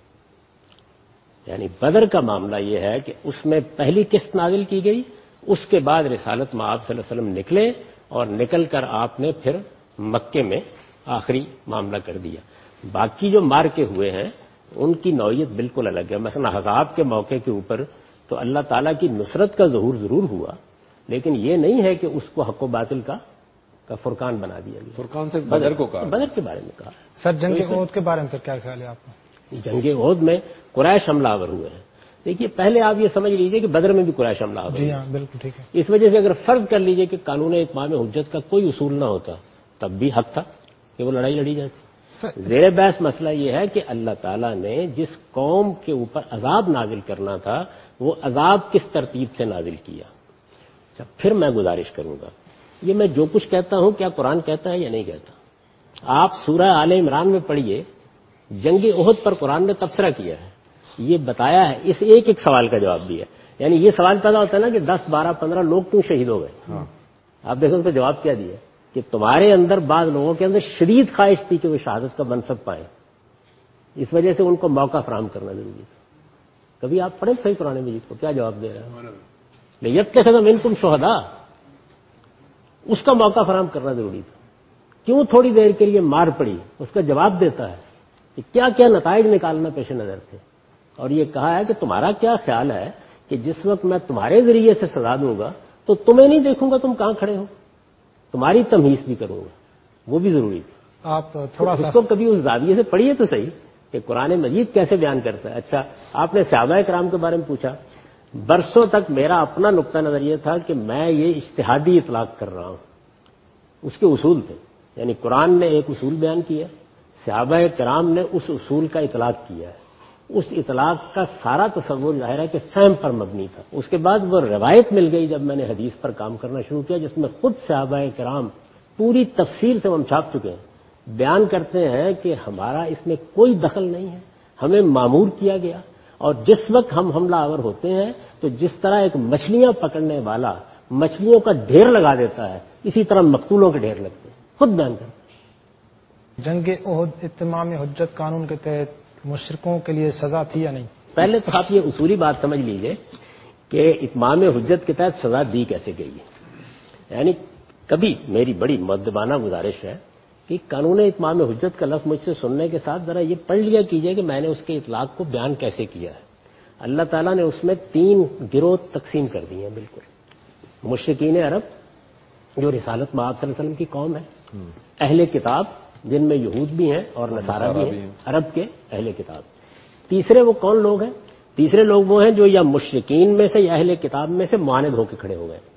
یعنی بدر کا معاملہ یہ ہے کہ اس میں پہلی قسط نازل کی گئی، اس کے بعد رسالت میں آپ صلی اللہ علیہ وسلم نکلے، اور نکل کر آپ نے پھر مکے میں آخری معاملہ کر دیا۔ باقی جو مارکے ہوئے ہیں ان کی نوعیت بالکل الگ ہے۔ مثلا احزاب کے موقع کے اوپر تو اللہ تعالیٰ کی نصرت کا ظہور ضرور ہوا، لیکن یہ نہیں ہے کہ اس کو حق و باطل کا فرقان بنا دیا گیا۔ فرقان سے بدر کو کہا، بدر کے بارے میں کہا۔ سر جنگ احد کے بارے میں پھر کیا خیال ہے آپ کا؟ جنگ احد میں قریش حملہ آور ہوئے ہیں۔ دیکھیے پہلے آپ یہ سمجھ لیجئے کہ بدر میں بھی قریش حملہ آور ہوئے۔ جی ہاں بالکل ٹھیک ہے۔ اس وجہ سے اگر فرض کر لیجئے کہ قانون اتمام حجت کا کوئی اصول نہ ہوتا تب بھی حق تھا کہ وہ لڑائی لڑی جاتی۔ زیر بحث مسئلہ یہ ہے کہ اللہ تعالیٰ نے جس قوم کے اوپر عذاب نازل کرنا تھا وہ عذاب کس ترتیب سے نازل کیا۔ اچھا پھر میں گزارش کروں گا، یہ میں جو کچھ کہتا ہوں کیا قرآن کہتا ہے یا نہیں کہتا؟ آپ سورہ آل عمران میں پڑھیے، جنگ احد پر قرآن نے تبصرہ کیا ہے، یہ بتایا ہے، اس ایک سوال کا جواب بھی ہے۔ یعنی یہ سوال پیدا ہوتا ہے نا کہ 10 12 15 لوگ کیوں شہید ہو گئے؟ آپ دیکھو اس کا جواب کیا دیا کہ تمہارے اندر بعض لوگوں کے اندر شدید خواہش تھی کہ وہ شہادت کا منصب پائیں، اس وجہ سے ان کو موقع فراہم کرنا ضروری تھا۔ کبھی آپ پڑھیں صحیح قرآن مجید کو، کیا جواب دے رہا ہے؟ لیتخذ منکم شہداء، اس کا موقع فراہم کرنا ضروری تھا۔ کیوں تھوڑی دیر کے لیے مار پڑی؟ اس کا جواب دیتا ہے کہ کیا کیا نتائج نکالنا پیش نظر تھے، اور یہ کہا ہے کہ تمہارا کیا خیال ہے کہ جس وقت میں تمہارے ذریعے سے سزا دوں گا تو تمہیں نہیں دیکھوں گا تم کہاں کھڑے ہو، تمہاری تمہیز بھی کروں گا، وہ بھی ضروری تھی۔ آپ تھوڑا سا اس کو کبھی اس زاویے سے پڑھیے تو صحیح کہ قرآن مجید کیسے بیان کرتا ہے. اچھا آپ نے صحابہ کرام کے بارے میں پوچھا. برسوں تک میرا اپنا نقطہ نظر یہ تھا کہ میں یہ اجتہادی اطلاق کر رہا ہوں. اس کے اصول تھے، یعنی قرآن نے ایک اصول بیان کیا، صحابہ کرام نے اس اصول کا اطلاق کیا ہے. اس اطلاق کا سارا تصور ظاہر ہے کہ فہم پر مبنی تھا. اس کے بعد وہ روایت مل گئی جب میں نے حدیث پر کام کرنا شروع کیا، جس میں خود صحابہ کرام پوری تفصیل سے ہم چھاپ چکے ہیں، بیان کرتے ہیں کہ ہمارا اس میں کوئی دخل نہیں ہے، ہمیں مامور کیا گیا. اور جس وقت ہم حملہ آور ہوتے ہیں تو جس طرح ایک مچھلیاں پکڑنے والا مچھلیوں کا ڈھیر لگا دیتا ہے، اسی طرح مقتولوں کے ڈھیر لگتے ہیں. خود بیان کرتے ہیں. جنگ احد اتمام حجت قانون کے تحت مشرکوں کے لیے سزا تھی یا نہیں؟ پہلے تو آپ یہ اصولی بات سمجھ لیجئے کہ اتمام حجت کے تحت سزا دی کیسے گئی ہے. یعنی کبھی میری بڑی مؤدبانہ گزارش ہے کہ قانون اتمام حجت کا لفظ مجھ سے سننے کے ساتھ ذرا یہ پڑھ لیا کیجئے کہ میں نے اس کے اطلاق کو بیان کیسے کیا ہے. اللہ تعالیٰ نے اس میں 3 گروہ تقسیم کر دی ہیں. بالکل مشرکین عرب جو رسالت مآب صلی اللہ علیہ وسلم کی قوم ہے، اہل کتاب جن میں یہود بھی ہیں اور نصارہ بھی ہیں، عرب کے اہل کتاب. تیسرے وہ کون لوگ ہیں؟ تیسرے لوگ وہ ہیں جو یا مشرکین میں سے یا اہل کتاب میں سے معاند ہو کے کھڑے ہو گئے.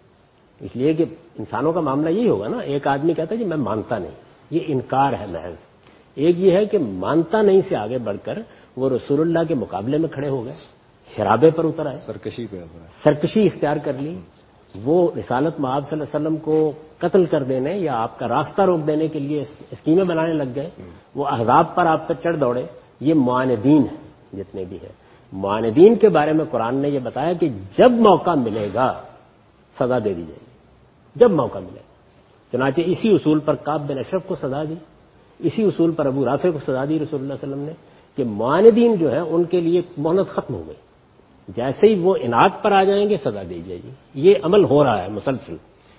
اس لیے کہ انسانوں کا معاملہ یہی ہوگا نا، ایک آدمی کہتا ہے کہ میں مانتا نہیں، یہ انکار ہے محض. ایک یہ ہے کہ مانتا نہیں سے آگے بڑھ کر وہ رسول اللہ کے مقابلے میں کھڑے ہو گئے، حرابے پر اتر آئے، سرکشی اختیار کر لی، وہ رسالت مآب صلی اللہ علیہ وسلم کو قتل کر دینے یا آپ کا راستہ روک دینے کے لیے اسکیمیں بنانے لگ گئے. وہ احزاب پر آپ پر چڑھ دوڑے. یہ معاندین ہیں جتنے بھی ہیں. معاندین کے بارے میں قرآن نے یہ بتایا کہ جب موقع ملے گا سزا دے دی جائے گی، جب موقع ملے گا. چنانچہ اسی اصول پر کعب بن اشرف کو سزا دی، اسی اصول پر ابو رافع کو سزا دی رسول اللہ صلی اللہ علیہ وسلم نے کہ معاندین جو ہیں ان کے لیے مہلت ختم ہو گئی، جیسے ہی وہ انعاد پر آ جائیں گے سزا دی جائے گی. یہ عمل ہو رہا ہے مسلسل.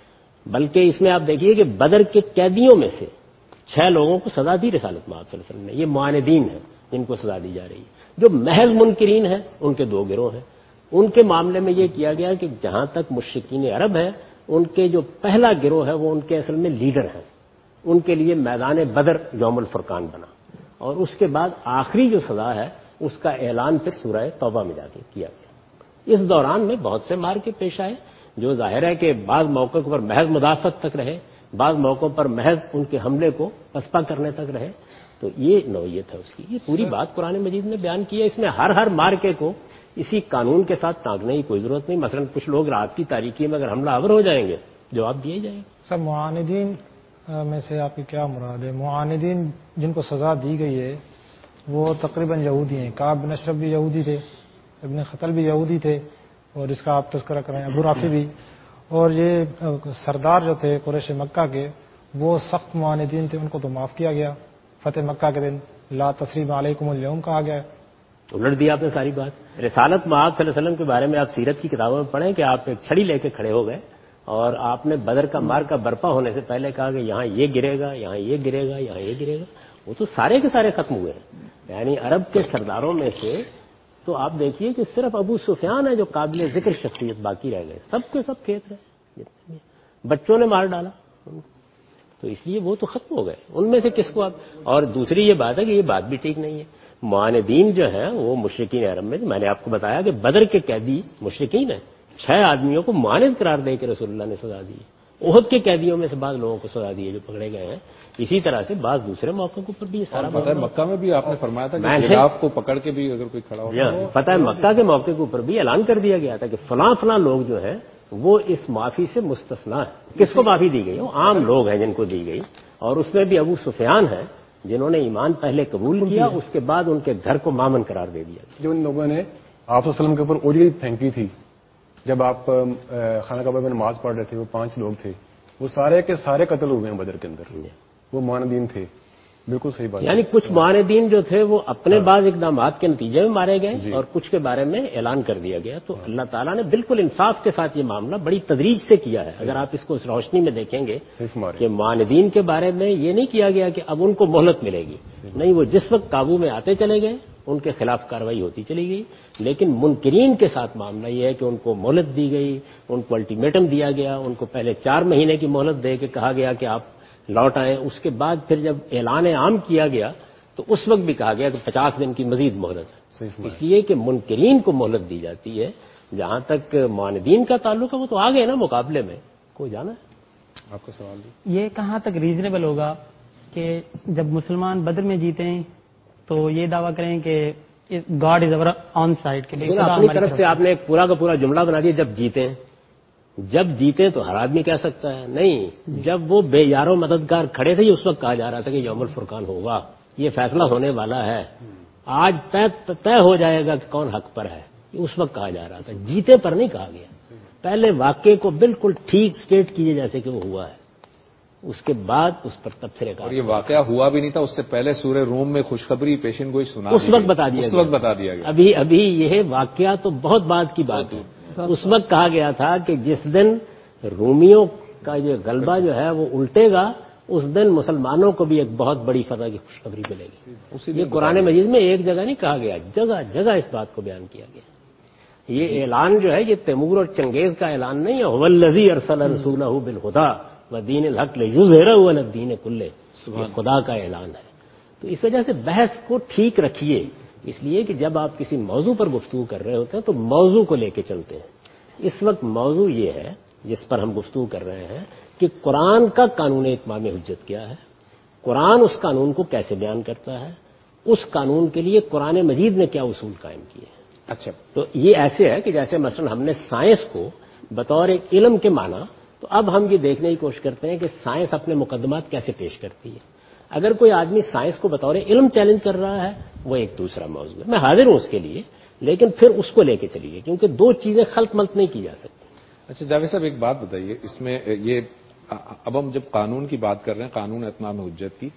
بلکہ اس میں آپ دیکھیے کہ بدر کے قیدیوں میں سے 6 لوگوں کو سزا دی رسالت مآب صلی اللہ علیہ وسلم نے. یہ معاندین ہیں جن کو سزا دی جا رہی ہے. جو محض منکرین ہیں ان کے 2 گروہ ہیں. ان کے معاملے میں یہ کیا گیا کہ جہاں تک مشرکین عرب ہیں ان کے جو پہلا گروہ ہے وہ ان کے اصل میں لیڈر ہیں. ان کے لیے میدان بدر یوم الفرقان بنا، اور اس کے بعد آخری جو سزا ہے اس کا اعلان پھر سورہ توبہ میں جا کے کیا گیا. اس دوران میں بہت سے مار کے پیش آئے جو ظاہر ہے کہ بعض موقعوں پر محض مدافعت تک رہے، بعض موقعوں پر محض ان کے حملے کو پسپا کرنے تک رہے. تو یہ نوعیت ہے اس کی. یہ پوری بات قرآن مجید نے بیان کی ہے. اس میں ہر مارکے کو اسی قانون کے ساتھ ٹانکنے کی کوئی ضرورت نہیں. مثلا کچھ لوگ رات کی تاریکی میں اگر حملہ آور ہو جائیں گے جواب دیے جائیں گے. سب معاندین میں سے آپ کی کیا مراد ہے؟ معاندین جن کو سزا دی گئی ہے وہ تقریباً یہودی ہیں. کعب بن اشرف بھی یہودی تھے، ابن خطل بھی یہودی تھے، اور اس کا آپ تذکرہ کریں ابو رافع بھی. اور یہ سردار جو تھے قریش مکہ کے وہ سخت معاندین تھے، ان کو تو معاف کیا گیا. فتح مکہ کے دن لا تثریب علیکم اليوم کہا گیا. الٹ دیا آپ نے ساری بات. رسالت مآب صلی اللہ علیہ وسلم کے بارے میں آپ سیرت کی کتابوں میں پڑھیں کہ آپ ایک چھڑی لے کے کھڑے ہو گئے اور آپ نے بدر کا مار کا برپا ہونے سے پہلے کہا کہ یہاں یہ گرے گا، یہاں یہ گرے گا، یہاں یہ گرے گا. وہ تو سارے کے سارے ختم ہوئے ہیں. یعنی عرب کے سرداروں میں سے تو آپ دیکھیے کہ صرف ابو سفیان ہے جو قابل ذکر شخصیت، باقی رہ گئے سب کے سب کھیت رہے. بچوں نے مار ڈالا تو اس لیے وہ تو ختم ہو گئے. ان میں سے کس کو آپ. اور دوسری یہ بات ہے کہ یہ بات بھی ٹھیک نہیں ہے. معاندین جو ہیں وہ مشرکین عرب میں نے آپ کو بتایا کہ بدر کے قیدی مشرکین ہیں. 6 آدمیوں کو معاند قرار دے کے رسول اللہ نے سزا دی. احد کے قیدیوں میں سے بعض لوگوں کو سزا دی ہے جو پکڑے گئے ہیں. اسی طرح سے بعض دوسرے موقعوں پر بھی یہ سارا پتہ ہے مکہ میں بھی آپ نے فرمایا تھا کہ خلاف کو پکڑ کے بھی اگر کوئی کھڑا ہو. پتہ ہے مکہ کے موقع کے اوپر بھی اعلان کر دیا گیا تھا کہ فلاں لوگ جو ہیں وہ اس معافی سے مستثنا ہے. کس کو معافی دی گئی؟ وہ عام لوگ ہیں جن کو دی گئی. اور اس میں بھی ابو سفیان ہیں جنہوں نے ایمان پہلے قبول کیا، اس کے بعد ان کے گھر کو مامن قرار دے دیا. جو ان لوگوں نے آپ وسلم کے اوپر اوجڑی پھینکی تھی جب آپ خانہ کعبہ میں نماز پڑھ رہے تھے، وہ 5 لوگ تھے، وہ سارے کے سارے قتل ہوئے ہیں بدر کے اندر. وہ معاندین تھے. بالکل صحیح بات. یعنی کچھ معاندین جو تھے وہ اپنے بعض اقدامات کے نتیجے میں مارے گئے اور کچھ کے بارے میں اعلان کر دیا گیا. تو اللہ تعالیٰ نے بالکل انصاف کے ساتھ یہ معاملہ بڑی تدریج سے کیا ہے. اگر آپ اس کو اس روشنی میں دیکھیں گے کہ معاندین کے بارے میں یہ نہیں کیا گیا کہ اب ان کو مہلت ملے گی، نہیں، وہ جس وقت قابو میں آتے چلے گئے ان کے خلاف کارروائی ہوتی چلی گئی. لیکن منکرین کے ساتھ معاملہ یہ ہے کہ ان کو مہلت دی گئی، ان کو الٹیمیٹم دیا گیا، ان کو پہلے 4 مہینے کی مہلت دے کے کہا گیا کہ آپ لوٹ آئیں. اس کے بعد پھر جب اعلان عام کیا گیا تو اس وقت بھی کہا گیا کہ 50 دن کی مزید مہلت ہے، اس لیے کہ منکرین کو مہلت دی جاتی ہے. جہاں تک معاندین کا تعلق ہے وہ تو آ گئے نا مقابلے میں، کوئی جانا ہے. آپ کا سوال یہ کہاں تک ریزنیبل ہوگا کہ جب مسلمان بدر میں جیتے ہیں تو یہ دعویٰ کریں کہ God is our on side, کہ اپنی طرف سے آپ نے ایک پورا کا پورا جملہ بنا دیا جب جیتے تو ہر آدمی کہہ سکتا ہے. نہیں، جب وہ بے یار و مددگار کھڑے تھے اس وقت کہا جا رہا تھا کہ یوم الفرقان ہوگا، یہ فیصلہ ہونے والا ہے، آج طے ہو جائے گا کہ کون حق پر ہے، اس وقت کہا جا رہا تھا. جیتے پر نہیں کہا گیا. پہلے واقعے کو بالکل ٹھیک سٹیٹ کیجیے جیسے کہ وہ ہوا ہے، اس کے بعد اس پر تبصرے کا. اور یہ واقعہ ہوا بھی نہیں تھا، اس سے پہلے سورہ روم میں خوشخبری پیشن گوئی سنا اس وقت بتا دیا گیا. ابھی یہ واقعہ تو بہت بعد کی بات ہے. اس وقت کہا گیا تھا کہ جس دن رومیوں کا یہ غلبہ جو ہے وہ الٹے گا اس دن مسلمانوں کو بھی ایک بہت بڑی فتح کی خوشخبری ملے گی. یہ قرآن مجید میں ایک جگہ نہیں کہا گیا، جگہ جگہ اس بات کو بیان کیا گیا. یہ اعلان جو ہے یہ تیمور اور چنگیز کا اعلان نہیں ہے. هو الذی ارسل رسولہ بالہدی ودین الحق لیظہرہ علی الدین کلہ، یہ خدا کا اعلان ہے. تو اس وجہ سے بحث کو ٹھیک رکھیے، اس لیے کہ جب آپ کسی موضوع پر گفتگو کر رہے ہوتے ہیں تو موضوع کو لے کے چلتے ہیں. اس وقت موضوع یہ ہے جس پر ہم گفتگو کر رہے ہیں کہ قرآن کا قانون اتمام حجت کیا ہے، قرآن اس قانون کو کیسے بیان کرتا ہے، اس قانون کے لیے قرآن مجید نے کیا اصول قائم کیے ہیں. اچھا، تو یہ ایسے ہے کہ جیسے مثلا ہم نے سائنس کو بطور ایک علم کے مانا، تو اب ہم یہ دیکھنے کی کوشش کرتے ہیں کہ سائنس اپنے مقدمات کیسے پیش کرتی ہے. اگر کوئی آدمی سائنس کو بطور علم چیلنج کر رہا ہے وہ ایک دوسرا موضوع ہے، میں حاضر ہوں اس کے لیے، لیکن پھر اس کو لے کے چلیے کیونکہ دو چیزیں خلط ملط نہیں کی جا سکتی. اچھا جاوید صاحب ایک بات بتائیے، اس میں یہ اب ہم جب قانون کی بات کر رہے ہیں، قانون اتمام حجت کی،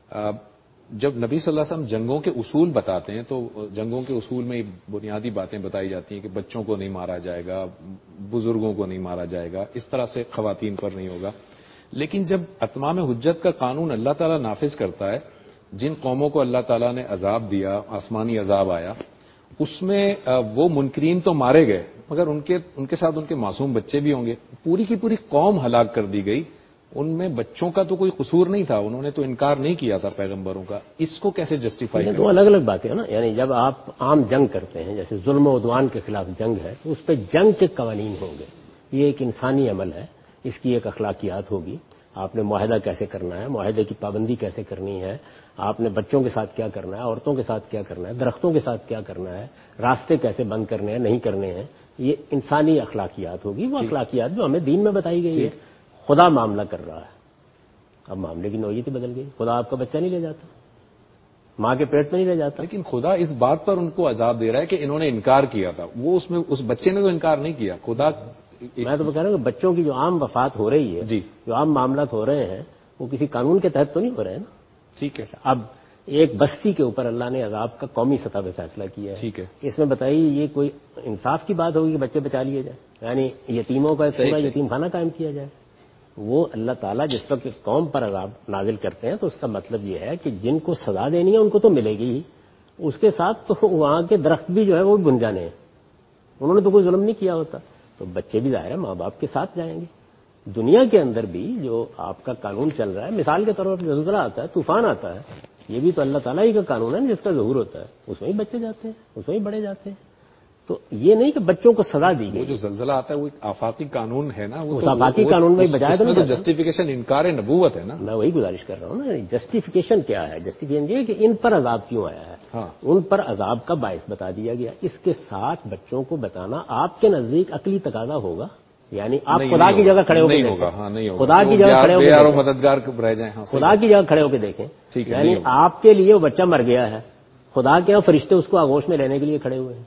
جب نبی صلی اللہ علیہ وسلم جنگوں کے اصول بتاتے ہیں تو جنگوں کے اصول میں بنیادی باتیں بتائی جاتی ہیں کہ بچوں کو نہیں مارا جائے گا، بزرگوں کو نہیں مارا جائے گا، اس طرح سے خواتین پر نہیں ہوگا. لیکن جب اتمام حجت کا قانون اللہ تعالیٰ نافذ کرتا ہے، جن قوموں کو اللہ تعالیٰ نے عذاب دیا، آسمانی عذاب آیا، اس میں وہ منکرین تو مارے گئے مگر ان کے ساتھ ان کے معصوم بچے بھی ہوں گے. پوری کی پوری قوم ہلاک کر دی گئی، ان میں بچوں کا تو کوئی قصور نہیں تھا، انہوں نے تو انکار نہیں کیا تھا پیغمبروں کا. اس کو کیسے جسٹیفائی کریں؟ دو الگ الگ باتیں ہیں نا. یعنی جب آپ عام جنگ کرتے ہیں جیسے ظلم و عدوان کے خلاف جنگ ہے تو اس پہ جنگ کے قوانین ہوں گے. یہ ایک انسانی عمل ہے، اس کی ایک اخلاقیات ہوگی. آپ نے معاہدہ کیسے کرنا ہے، معاہدے کی پابندی کیسے کرنی ہے، آپ نے بچوں کے ساتھ کیا کرنا ہے، عورتوں کے ساتھ کیا کرنا ہے، درختوں کے ساتھ کیا کرنا ہے، راستے کیسے بند کرنے ہیں نہیں کرنے ہیں، یہ انسانی اخلاقیات ہوگی. وہ اخلاقیات جو ہمیں دین میں بتائی گئی ہے. خدا معاملہ کر رہا ہے، اب معاملے کی نوعیت بدل گئی. خدا آپ کا بچہ نہیں لے جاتا، ماں کے پیٹ میں نہیں لے جاتا. لیکن خدا اس بات پر ان کو عذاب دے رہا ہے کہ انہوں نے انکار کیا تھا. وہ اس بچے نے تو انکار نہیں کیا. خدا میں تو کہہ رہا ہوں کہ بچوں کی جو عام وفات ہو رہی ہے، جو عام معاملات ہو رہے ہیں وہ کسی قانون کے تحت تو نہیں ہو رہے ہیں نا. ٹھیک ہے. اب ایک بستی کے اوپر اللہ نے عذاب کا قومی سطح پہ فیصلہ کیا ہے. ٹھیک ہے. اس میں بتائیے یہ کوئی انصاف کی بات ہوگی کہ بچے بچا لیے جائیں، یعنی یتیموں کا پورا یتیم خانہ قائم کیا جائے. وہ اللہ تعالیٰ جس وقت قوم پر عذاب نازل کرتے ہیں تو اس کا مطلب یہ ہے کہ جن کو سزا دینی ہے ان کو تو ملے گی ہی، اس کے ساتھ تو وہاں کے درخت بھی جو ہے وہ بن جانے ہیں. انہوں نے تو کوئی ظلم نہیں کیا ہوتا. تو بچے بھی ظاہر ہے ماں باپ کے ساتھ جائیں گے. دنیا کے اندر بھی جو آپ کا قانون چل رہا ہے، مثال کے طور پر زلزلہ آتا ہے، طوفان آتا ہے، یہ بھی تو اللہ تعالیٰ ہی کا قانون ہے جس کا ظہور ہوتا ہے. اس میں ہی بچے جاتے ہیں، اس میں ہی بڑے جاتے ہیں. تو یہ نہیں کہ بچوں کو سزا دی گئی. وہ جو زلزلہ آتا ہے وہ ایک آفاقی قانون ہے نا، وہ آفاقی قانون میں بجائے تو نہیں. جسٹیفیکیشن انکار نبوت ہے نا. میں وہی گزارش کر رہا ہوں نا. جسٹیفیکیشن کیا ہے؟ جسٹیفیکیشن یہ کہ ان پر عذاب کیوں آیا ہے. ہاں. ان پر عذاب کا باعث بتا دیا گیا. اس کے ساتھ بچوں کو بتانا آپ کے نزدیک عقلی تقاضا ہوگا. یعنی آپ خدا کی جگہ کھڑے ہو کے دیکھیں، خدا کی جگہ کھڑے ہو کے مددگار رہ جائیں، خدا کی جگہ کھڑے ہو کے دیکھیں. یعنی آپ کے لیے وہ بچہ مر گیا ہے، خدا کے فرشتے اس کو آغوش میں لینے کے لیے کھڑے ہوئے ہیں.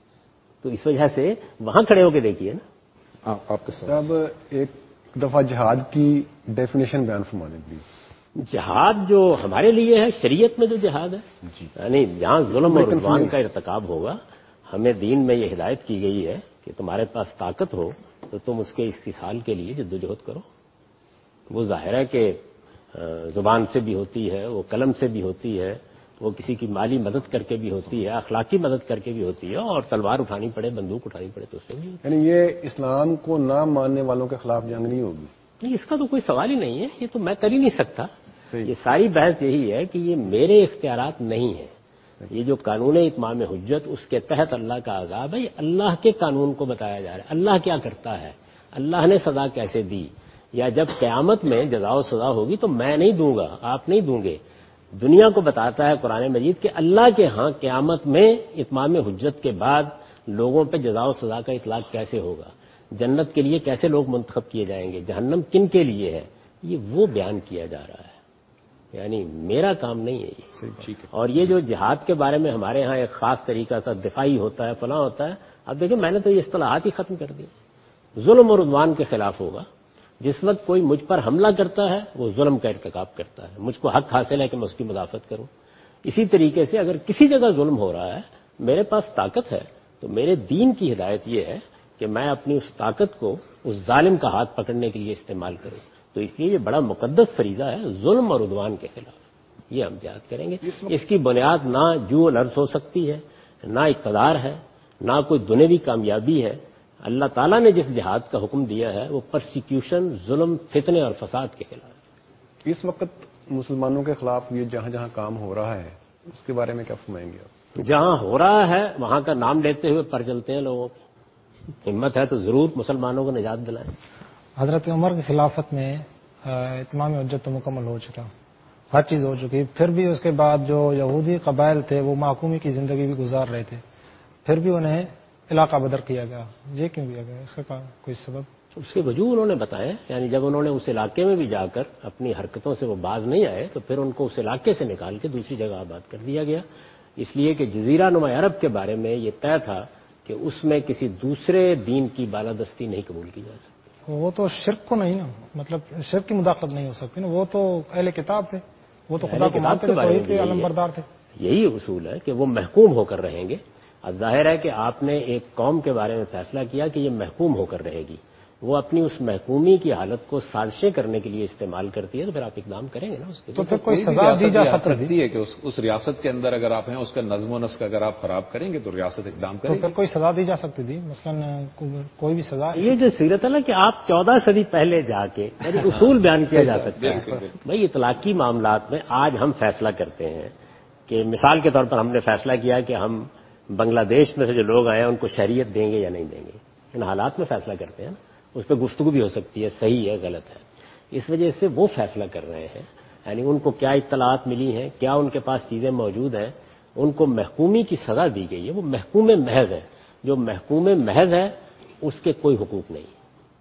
تو اس وجہ سے وہاں کھڑے ہو کے دیکھیے نا. آپ کے صاحب ایک دفعہ جہاد کی ڈیفینیشن بیان فرما دیں پلیز. جہاد جو ہمارے لیے ہے، شریعت میں جو جہاد ہے، یعنی جہاں ظلم اور عدوان کا ارتکاب ہوگا، ہمیں دین میں یہ ہدایت کی گئی ہے کہ تمہارے پاس طاقت ہو تو تم اس کے استحصال کے لیے جدوجہد کرو. وہ ظاہر ہے کہ زبان سے بھی ہوتی ہے، وہ قلم سے بھی ہوتی ہے، وہ کسی کی مالی مدد کر کے بھی ہوتی ہے، اخلاقی مدد کر کے بھی ہوتی ہے، اور تلوار اٹھانی پڑے، بندوق اٹھانی پڑے تو اس سے بھی ہوتی ہے. یعنی یہ اسلام کو نہ ماننے والوں کے خلاف جنگ نہیں ہوگی؟ نہیں، اس کا تو کوئی سوال ہی نہیں ہے. یہ تو میں کر ہی نہیں سکتا. یہ ساری بحث یہی ہے کہ یہ میرے اختیارات نہیں ہیں. یہ جو قانون اتمام حجت اس کے تحت اللہ کا عذاب ہے، یہ اللہ کے قانون کو بتایا جا رہا ہے. اللہ کیا کرتا ہے، اللہ نے سزا کیسے دی، یا جب قیامت میں جزا و سزا ہوگی تو میں نہیں دوں گا، آپ نہیں دوں گے. دنیا کو بتاتا ہے قرآن مجید کہ اللہ کے ہاں قیامت میں اتمام حجت کے بعد لوگوں پہ جزا و سزا کا اطلاق کیسے ہوگا، جنت کے لیے کیسے لوگ منتخب کیے جائیں گے، جہنم کن کے لیے ہے، یہ وہ بیان کیا جا رہا ہے. یعنی میرا کام نہیں ہے یہ. اور یہ جو جہاد کے بارے میں ہمارے ہاں ایک خاص طریقہ سا دفاعی ہوتا ہے، فلاں ہوتا ہے، اب دیکھیں میں نے تو یہ اصطلاحات ہی ختم کر دی. ظلم اور عدوان کے خلاف ہوگا. جس وقت کوئی مجھ پر حملہ کرتا ہے وہ ظلم کا ارتکاب کرتا ہے، مجھ کو حق حاصل ہے کہ میں اس کی مدافعت کروں. اسی طریقے سے اگر کسی جگہ ظلم ہو رہا ہے، میرے پاس طاقت ہے، تو میرے دین کی ہدایت یہ ہے کہ میں اپنی اس طاقت کو اس ظالم کا ہاتھ پکڑنے کے لیے استعمال کروں. تو اس لیے یہ بڑا مقدس فریضہ ہے ظلم اور عدوان کے خلاف. یہ ہم جہاد کریں گے. اس کی بنیاد نہ جو لرز ہو سکتی ہے، نہ اقتدار ہے، نہ کوئی دنیوی کامیابی ہے. اللہ تعالیٰ نے جس جہاد کا حکم دیا ہے وہ پرسیکیوشن، ظلم، فتنے اور فساد کے خلاف. اس وقت مسلمانوں کے خلاف یہ جہاں جہاں کام ہو رہا ہے اس کے بارے میں کیا فرمائیں گے آپ؟ جہاں ہو رہا ہے وہاں کا نام لیتے ہوئے پر چلتے ہیں لوگوں کی. ہمت ہے تو ضرور مسلمانوں کو نجات دلائیں. حضرت عمر کی خلافت میں اتمام حجت تو مکمل ہو چکا، ہر چیز ہو چکی. پھر بھی اس کے بعد جو یہودی قبائل تھے وہ محکومی کی زندگی بھی گزار رہے تھے، پھر بھی انہیں علاقہ بدر کیا گیا. یہ کیوں کیا گیا، اس کا کوئی سبب؟ اس کے وجوہ انہوں نے بتایا. یعنی جب انہوں نے اس علاقے میں بھی جا کر اپنی حرکتوں سے وہ باز نہیں آئے تو پھر ان کو اس علاقے سے نکال کے دوسری جگہ آباد کر دیا گیا. اس لیے کہ جزیرہ نما عرب کے بارے میں یہ طے تھا کہ اس میں کسی دوسرے دین کی بالادستی نہیں قبول کی جا سکتی. وہ تو شرک کو نہیں نا، مطلب شرک کی مداخلت نہیں ہو سکتی نا. وہ تو اہل کتاب تھے، وہ تو خدا کو مانتے تھے، توحید کے علمبردار تھے. یہی اصول ہے کہ وہ محکوم ہو کر رہیں گے. اب ظاہر ہے کہ آپ نے ایک قوم کے بارے میں فیصلہ کیا کہ یہ محکوم ہو کر رہے گی، وہ اپنی اس محکومی کی حالت کو سازشیں کرنے کے لیے استعمال کرتی ہے، تو پھر آپ اقدام کریں گے نا اس کے. تو پھر کوئی سزا دی جا سکتی ہے کہ اس ریاست کے اندر اگر آپ ہیں اس کا نظم و نسق اگر آپ خراب کریں گے تو ریاست اقدام کرے گی. تو پھر کوئی سزا دی جا سکتی تھی، مثلا کوئی بھی سزا. یہ جو سیرت ہے نا کہ آپ 14 صدی پہلے جا کے اصول بیان کیا جا سکتا ہے. بھائی اطلاقی معاملات میں آج ہم فیصلہ کرتے ہیں کہ مثال کے طور پر ہم نے فیصلہ کیا کہ ہم بنگلہ دیش میں سے جو لوگ آئے ہیں ان کو شہریت دیں گے یا نہیں دیں گے. ان حالات میں فیصلہ کرتے ہیں نا، اس پہ گفتگو بھی ہو سکتی ہے، صحیح ہے غلط ہے. اس وجہ سے وہ فیصلہ کر رہے ہیں. یعنی ان کو کیا اطلاعات ملی ہیں، کیا ان کے پاس چیزیں موجود ہیں، ان کو محکومی کی سزا دی گئی ہے. وہ محکوم محض ہے. جو محکوم محض ہے اس کے کوئی حقوق نہیں،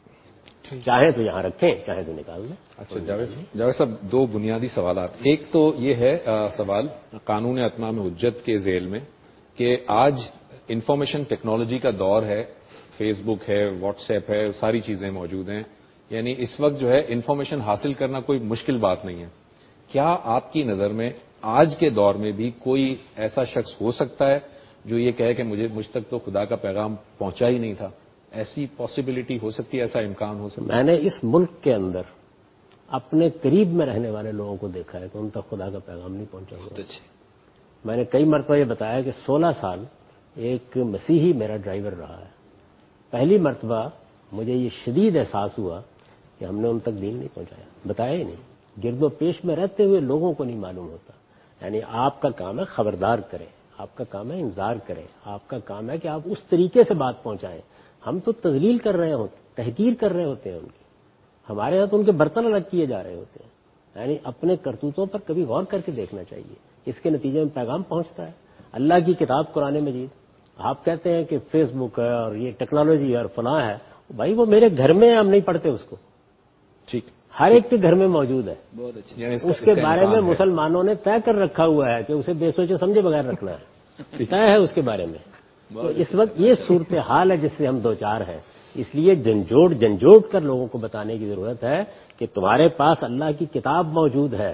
چاہے تو یہاں رکھیں چاہے تو نکال دیں. اچھا جاوید صاحب، دو بنیادی سوالات. ایک تو یہ ہے سوال قانون اتمام حجت کے ذیل میں کہ آج انفارمیشن ٹیکنالوجی کا دور ہے، فیس بک ہے، واٹس ایپ ہے، ساری چیزیں موجود ہیں. یعنی اس وقت جو ہے انفارمیشن حاصل کرنا کوئی مشکل بات نہیں ہے. کیا آپ کی نظر میں آج کے دور میں بھی کوئی ایسا شخص ہو سکتا ہے جو یہ کہے کہ مجھ تک تو خدا کا پیغام پہنچا ہی نہیں تھا؟ ایسی پاسبلٹی ہو سکتی ہے، ایسا امکان ہو سکتا ہے؟ میں نے اس ملک کے اندر اپنے قریب میں رہنے والے لوگوں کو دیکھا ہے کہ ان تک خدا کا پیغام نہیں پہنچا ہوا. میں نے کئی مرتبہ یہ بتایا کہ 16 سال ایک مسیحی میرا ڈرائیور رہا ہے. پہلی مرتبہ مجھے یہ شدید احساس ہوا کہ ہم نے ان تک دین نہیں پہنچایا، بتایا ہی نہیں. گرد و پیش میں رہتے ہوئے لوگوں کو نہیں معلوم ہوتا. یعنی آپ کا کام ہے خبردار کریں، آپ کا کام ہے انذار کریں، آپ کا کام ہے کہ آپ اس طریقے سے بات پہنچائیں. ہم تو تذلیل کر رہے ہوتے، تحقیر کر رہے ہوتے ہیں ان کی. ہمارے یہاں تو ان کے برتن الگ کیے جا رہے ہوتے ہیں. یعنی اپنے کرتوتوں پر کبھی غور کر کے دیکھنا چاہیے. اس کے نتیجے میں پیغام پہنچتا ہے. اللہ کی کتاب قرآن مجید، آپ کہتے ہیں کہ فیس بک ہے اور یہ ٹیکنالوجی اور فلاں ہے. بھائی وہ میرے گھر میں ہم نہیں پڑھتے اس کو. ٹھیک، ہر ایک کے گھر میں موجود ہے. بہت اچھا. اس کے بارے میں مسلمانوں نے طے کر رکھا ہوا ہے کہ اسے بے سوچے سمجھے بغیر رکھنا ہے. طے ہے اس کے بارے میں. تو اس وقت یہ صورتحال ہے جس سے ہم دوچار ہیں. اس لیے جھنجھوڑ کر لوگوں کو بتانے کی ضرورت ہے کہ تمہارے پاس اللہ کی کتاب موجود ہے.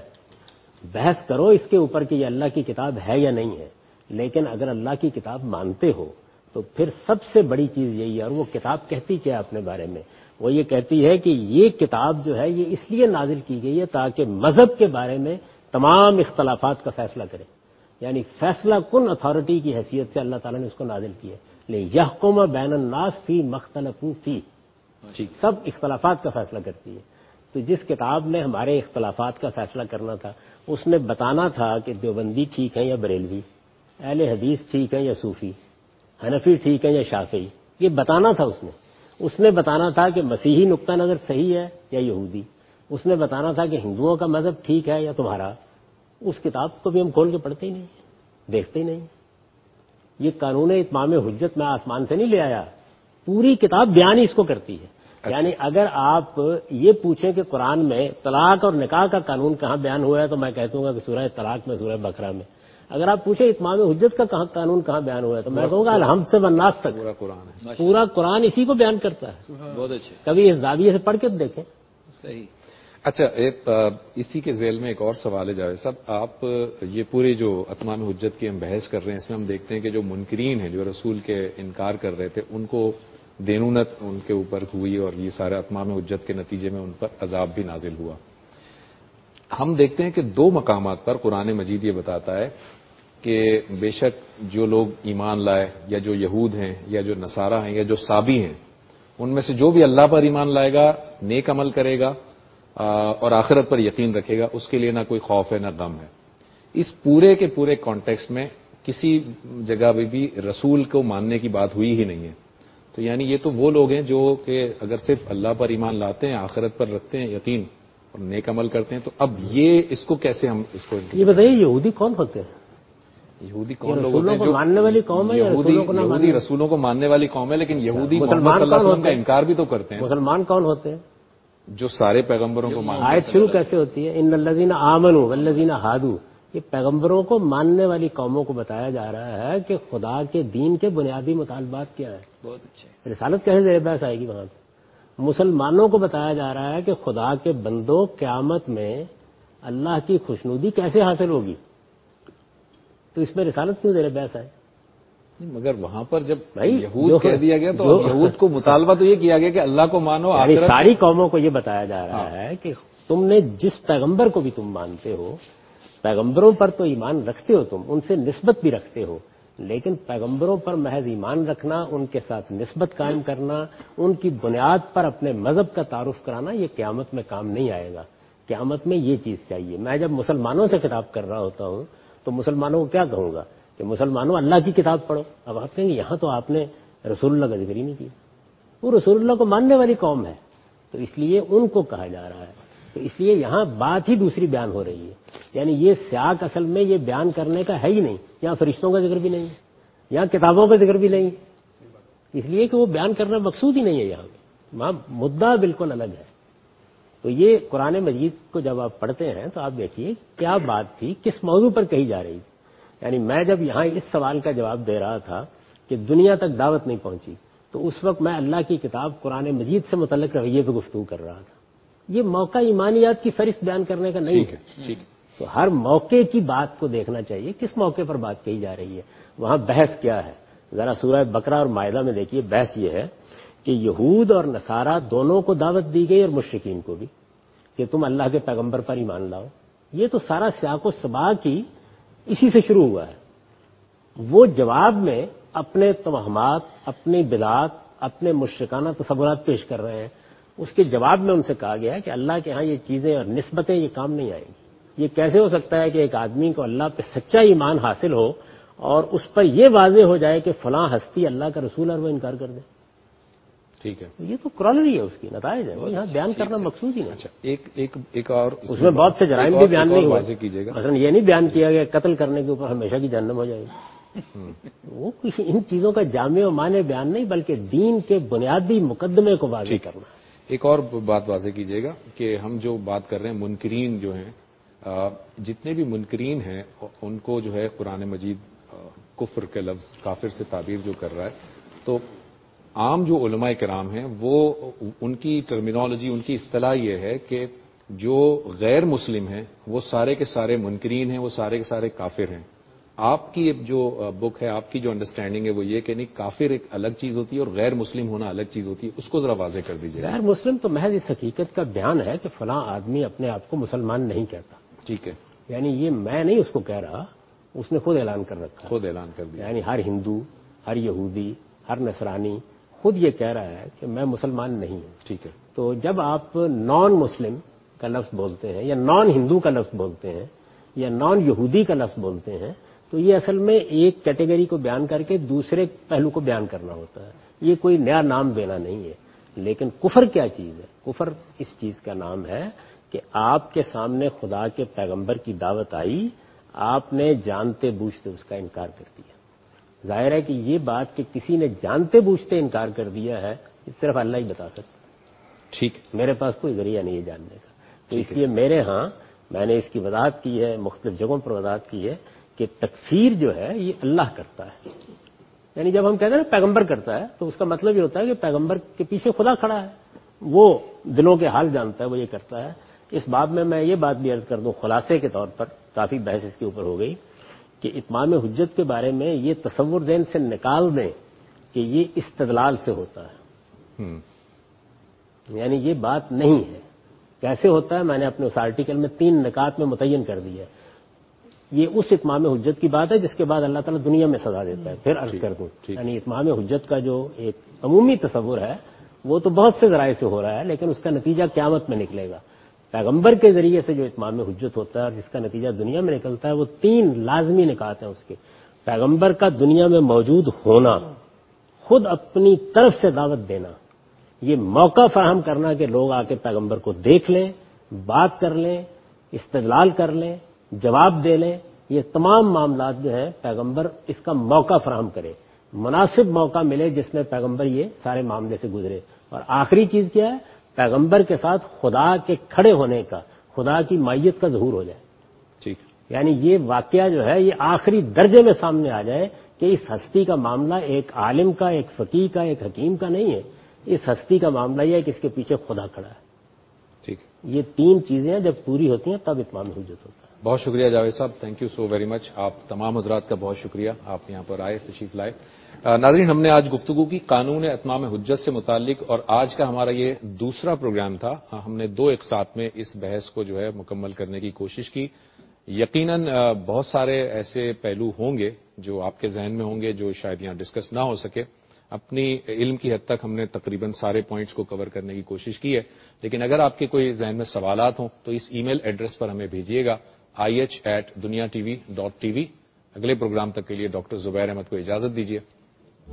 بحث کرو اس کے اوپر کہ یہ اللہ کی کتاب ہے یا نہیں ہے. لیکن اگر اللہ کی کتاب مانتے ہو تو پھر سب سے بڑی چیز یہی ہے. اور وہ کتاب کہتی کیا اپنے بارے میں؟ وہ یہ کہتی ہے کہ یہ کتاب جو ہے یہ اس لیے نازل کی گئی ہے تاکہ مذہب کے بارے میں تمام اختلافات کا فیصلہ کرے. یعنی فیصلہ کن اتھارٹی کی حیثیت سے اللہ تعالیٰ نے اس کو نازل کیا ہے. یحکم بین الناس فی مختلفوا فیہ، سب اختلافات کا فیصلہ کرتی ہے. تو جس کتاب نے ہمارے اختلافات کا فیصلہ کرنا تھا اس نے بتانا تھا کہ دیوبندی ٹھیک ہے یا بریلوی، اہل حدیث ٹھیک ہے یا صوفی، حنفی ٹھیک ہے یا شافعی، یہ بتانا تھا اس نے بتانا تھا کہ مسیحی نقطہ نظر صحیح ہے یا یہودی، اس نے بتانا تھا کہ ہندوؤں کا مذہب ٹھیک ہے یا تمہارا. اس کتاب کو بھی ہم کھول کے پڑھتے ہی نہیں، دیکھتے ہی نہیں. یہ قانون اتمام حجت میں آسمان سے نہیں لے آیا، پوری کتاب بیان ہی اس کو کرتی ہے. یعنی اگر آپ یہ پوچھیں کہ قرآن میں طلاق اور نکاح کا قانون کہاں بیان ہوا ہے تو میں کہتا ہوں گا کہ سورہ طلاق میں، سورہ بقرہ میں. اگر آپ پوچھیں اتمام حجت کا قانون کہاں بیان ہوا ہے تو میں کہوں گا الحمد سے والناس تک پورا قرآن ہے، پورا قرآن اسی کو بیان کرتا ہے. بہت اچھے. کبھی اس زاویے سے پڑھ کے دیکھیں. صحیح. اچھا، اسی کے ذیل میں ایک اور سوال ہے جاوید صاحب. آپ یہ پورے جو اتمام حجت کی ہم بحث کر رہے ہیں اس میں ہم دیکھتے ہیں کہ جو منکرین ہیں، جو رسول کے انکار کر رہے تھے، ان کو دینونت ان کے اوپر ہوئی اور یہ سارے اتمام حجت کے نتیجے میں ان پر عذاب بھی نازل ہوا. ہم دیکھتے ہیں کہ دو مقامات پر قرآن مجید یہ بتاتا ہے کہ بے شک جو لوگ ایمان لائے، یا جو یہود ہیں یا جو نصارہ ہیں یا جو صابی ہیں، ان میں سے جو بھی اللہ پر ایمان لائے گا، نیک عمل کرے گا اور آخرت پر یقین رکھے گا، اس کے لیے نہ کوئی خوف ہے نہ غم ہے. اس پورے کے پورے کانٹیکسٹ میں کسی جگہ بھی رسول کو ماننے کی بات ہوئی ہی نہیں ہے. تو یعنی یہ تو وہ لوگ ہیں جو کہ اگر صرف اللہ پر ایمان لاتے ہیں، آخرت پر رکھتے ہیں یقین اور نیک عمل کرتے ہیں، تو اب یہ اس کو کیسے ہم اس کو یہ بتائیے یہودی کون ہوتے ہیں؟ یہودی کون لوگ ہوتے ہیں؟ جو ماننے والی قوم ہے، یہودی رسولوں کو ماننے والی قوم ہے، لیکن یہودی محمد صلی اللہ علیہ وسلم کا انکار بھی تو کرتے ہیں. مسلمان کون ہوتے ہیں؟ جو سارے پیغمبروں کو مانتے ہیں. آیت شروع کیسے ہوتی ہے؟ ان الذین آمنوا والذین ہادوا. یہ پیغمبروں کو ماننے والی قوموں کو بتایا جا رہا ہے کہ خدا کے دین کے بنیادی مطالبات کیا ہیں. بہت اچھے. رسالت کیسے زیر بحث آئے گی وہاں پہ؟ مسلمانوں کو بتایا جا رہا ہے کہ خدا کے بندوں قیامت میں اللہ کی خوشنودی کیسے حاصل ہوگی. تو اس میں رسالت کیوں زیر بحث آئے؟ مگر وہاں پر جب یہود کہہ دیا گیا تو یہود کو مطالبہ تو یہ کیا گیا کہ اللہ کو مانو. یعنی ساری قوموں کو یہ بتایا جا رہا ہے کہ تم نے جس پیغمبر کو بھی تم مانتے ہو، پیغمبروں پر تو ایمان رکھتے ہو، تم ان سے نسبت بھی رکھتے ہو، لیکن پیغمبروں پر محض ایمان رکھنا، ان کے ساتھ نسبت قائم کرنا، ان کی بنیاد پر اپنے مذہب کا تعارف کرانا، یہ قیامت میں کام نہیں آئے گا. قیامت میں یہ چیز چاہیے. میں جب مسلمانوں سے خطاب کر رہا ہوتا ہوں تو مسلمانوں کو کیا کہوں گا کہ مسلمانوں اللہ کی کتاب پڑھو. اب آپ کہیں گے یہاں تو آپ نے رسول اللہ کا ذکر ہی نہیں کیا. وہ رسول اللہ کو ماننے والی قوم ہے تو اس لیے ان کو کہا جا رہا ہے. تو اس لیے یہاں بات ہی دوسری بیان ہو رہی ہے. یعنی یہ سیاق اصل میں یہ بیان کرنے کا ہے ہی نہیں. یہاں فرشتوں کا ذکر بھی نہیں، یہاں کتابوں کا ذکر بھی نہیں، اس لیے کہ وہ بیان کرنا مقصود ہی نہیں ہے. یہاں وہاں مدعا بالکل الگ ہے. تو یہ قرآن مجید کو جب آپ پڑھتے ہیں تو آپ دیکھیے کیا بات تھی، کس موضوع پر کہی جا رہی تھی. یعنی میں جب یہاں اس سوال کا جواب دے رہا تھا کہ دنیا تک دعوت نہیں پہنچی، تو اس وقت میں اللہ کی کتاب قرآن مجید سے متعلق رویے پہ گفتگو کر رہا تھا. یہ موقع ایمانیات کی فہرست بیان کرنے کا نہیں ہے. تو ہر موقع کی بات کو دیکھنا چاہیے، کس موقع پر بات کہی جا رہی ہے، وہاں بحث کیا ہے. ذرا سورہ بقرہ اور مائدہ میں دیکھیے بحث یہ ہے کہ یہود اور نصارہ دونوں کو دعوت دی گئی اور مشرکین کو بھی کہ تم اللہ کے پیغمبر پر ایمان لاؤ. یہ تو سارا سیاق و سباق ہی اسی سے شروع ہوا ہے. وہ جواب میں اپنے توہمات، اپنی بدعات، اپنے مشرکانہ تصورات پیش کر رہے ہیں. اس کے جواب میں ان سے کہا گیا کہ اللہ کے ہاں یہ چیزیں اور نسبتیں یہ کام نہیں آئیں گی. یہ کیسے ہو سکتا ہے کہ ایک آدمی کو اللہ پہ سچا ایمان حاصل ہو اور اس پر یہ واضح ہو جائے کہ فلاں ہستی اللہ کا رسول اور وہ انکار کر دے. ٹھیک ہے، یہ تو کرالری ہے، اس کی نتائج ہے. یہاں بیان کرنا مقصود ہی نہیں. اچھا، ایک اور اس میں بہت سے جرائم بھی بیان نہیں واضح کیجیے گا. مثلا یہ نہیں بیان کیا گیا قتل کرنے کے اوپر ہمیشہ کی جہنم ہو جائے گی. وہ ان چیزوں کا جامع و معنی بیان نہیں بلکہ دین کے بنیادی مقدمے کو واضح کرنا. ایک اور بات واضح کیجیے گا کہ ہم جو بات کر رہے ہیں منکرین جو ہیں، جتنے بھی منکرین ہیں ان کو جو ہے قرآن مجید کفر کے لفظ کافر سے تعبیر جو کر رہا ہے، تو عام جو علماء کرام ہیں وہ ان کی ٹرمینالوجی، ان کی اصطلاح یہ ہے کہ جو غیر مسلم ہیں وہ سارے کے سارے منکرین ہیں، وہ سارے کے سارے کافر ہیں. آپ کی جو بک ہے، آپ کی جو انڈرسٹینڈنگ ہے وہ یہ کہ نہیں، کافر ایک الگ چیز ہوتی ہے اور غیر مسلم ہونا الگ چیز ہوتی ہے. اس کو ذرا واضح کر دیجیے. غیر مسلم تو محض اس حقیقت کا بیان ہے کہ فلاں آدمی اپنے آپ کو مسلمان نہیں کہتا. ٹھیک ہے، یعنی یہ میں نہیں اس کو کہہ رہا، اس نے خود اعلان کر رکھا. خود اعلان کر دیا. یعنی ہر ہندو، ہر یہودی، ہر نصرانی خود یہ کہہ رہا ہے کہ میں مسلمان نہیں ہوں. ٹھیک ہے. تو جب آپ نان مسلم کا لفظ بولتے ہیں یا نان ہندو کا لفظ بولتے ہیں یا نان یہودی کا لفظ بولتے ہیں تو یہ اصل میں ایک کیٹیگری کو بیان کر کے دوسرے پہلو کو بیان کرنا ہوتا ہے. یہ کوئی نیا نام دینا نہیں ہے. لیکن کفر کیا چیز ہے؟ کفر اس چیز کا نام ہے کہ آپ کے سامنے خدا کے پیغمبر کی دعوت آئی, آپ نے جانتے بوجھتے اس کا انکار کر دیا. ظاہر ہے کہ یہ بات کہ کسی نے جانتے بوجھتے انکار کر دیا ہے صرف اللہ ہی بتا سکتا. ٹھیک, میرے پاس کوئی ذریعہ نہیں ہے جاننے کا. تو اس لیے میرے ہاں میں نے اس کی وضاحت کی ہے, مختلف جگہوں پر وضاحت کی ہے کہ تکفیر جو ہے یہ اللہ کرتا ہے. یعنی جب ہم کہتے ہیں نا پیغمبر کرتا ہے تو اس کا مطلب یہ ہوتا ہے کہ پیغمبر کے پیچھے خدا کھڑا ہے, وہ دلوں کے حال جانتا ہے, وہ یہ کرتا ہے. اس باب میں یہ بات بھی عرض کر دوں خلاصے کے طور پر, کافی بحث اس کے اوپر ہو گئی, کہ اتمام حجت کے بارے میں یہ تصور ذہن سے نکال دیں کہ یہ استدلال سے ہوتا ہے. یعنی یہ بات نہیں ہے. کیسے ہوتا ہے میں نے اپنے اس آرٹیکل میں 3 نکات میں متعین کر دیا ہے. یہ اس اتمام حجت کی بات ہے جس کے بعد اللہ تعالیٰ دنیا میں سزا دیتا ہے. پھر عرض کر دوں, یعنی اتمام حجت کا جو ایک عمومی تصور ہے وہ تو بہت سے ذرائع سے ہو رہا ہے, لیکن اس کا نتیجہ قیامت میں نکلے گا. پیغمبر کے ذریعے سے جو اتمام حجت ہوتا ہے اور جس کا نتیجہ دنیا میں نکلتا ہے وہ 3 لازمی نکات ہیں اس کے. پیغمبر کا دنیا میں موجود ہونا, خود اپنی طرف سے دعوت دینا, یہ موقع فراہم کرنا کہ لوگ آ کے پیغمبر کو دیکھ لیں, بات کر لیں, استدلال کر لیں, جواب دے لیں. یہ تمام معاملات جو ہیں پیغمبر اس کا موقع فراہم کرے, مناسب موقع ملے جس میں پیغمبر یہ سارے معاملے سے گزرے. اور آخری چیز کیا ہے؟ پیغمبر کے ساتھ خدا کے کھڑے ہونے کا, خدا کی مائیت کا ظہور ہو جائے. ٹھیک, یعنی یہ واقعہ جو ہے یہ آخری درجے میں سامنے آ جائے کہ اس ہستی کا معاملہ ایک عالم کا, ایک فقیہ کا, ایک حکیم کا نہیں ہے. اس ہستی کا معاملہ یہ ہے کہ اس کے پیچھے خدا کھڑا ہے. ٹھیک, یہ 3 چیزیں جب پوری ہوتی ہیں تب اتمام حجت ہوتا ہے. بہت شکریہ جاوید صاحب, thank you so very much. آپ تمام حضرات کا بہت شکریہ, آپ یہاں پر آئے, تشریف لائے. ناظرین, ہم نے آج گفتگو کی قانون اتمام حجت سے متعلق, اور آج کا ہمارا یہ دوسرا پروگرام تھا. ہم نے 2 ایک ساتھ میں اس بحث کو جو ہے مکمل کرنے کی کوشش کی. یقیناً بہت سارے ایسے پہلو ہوں گے جو آپ کے ذہن میں ہوں گے جو شاید یہاں ڈسکس نہ ہو سکے. اپنی علم کی حد تک ہم نے تقریباً سارے پوائنٹس کو کور کرنے کی کوشش کی ہے, لیکن اگر آپ کے کوئی ذہن میں سوالات ہوں تو اس ای میل ایڈریس پر ہمیں بھیجیے گا, IH@duniatv.tv. اگلے پروگرام تک کے لیے ڈاکٹر زبیر احمد کو اجازت دیجیے.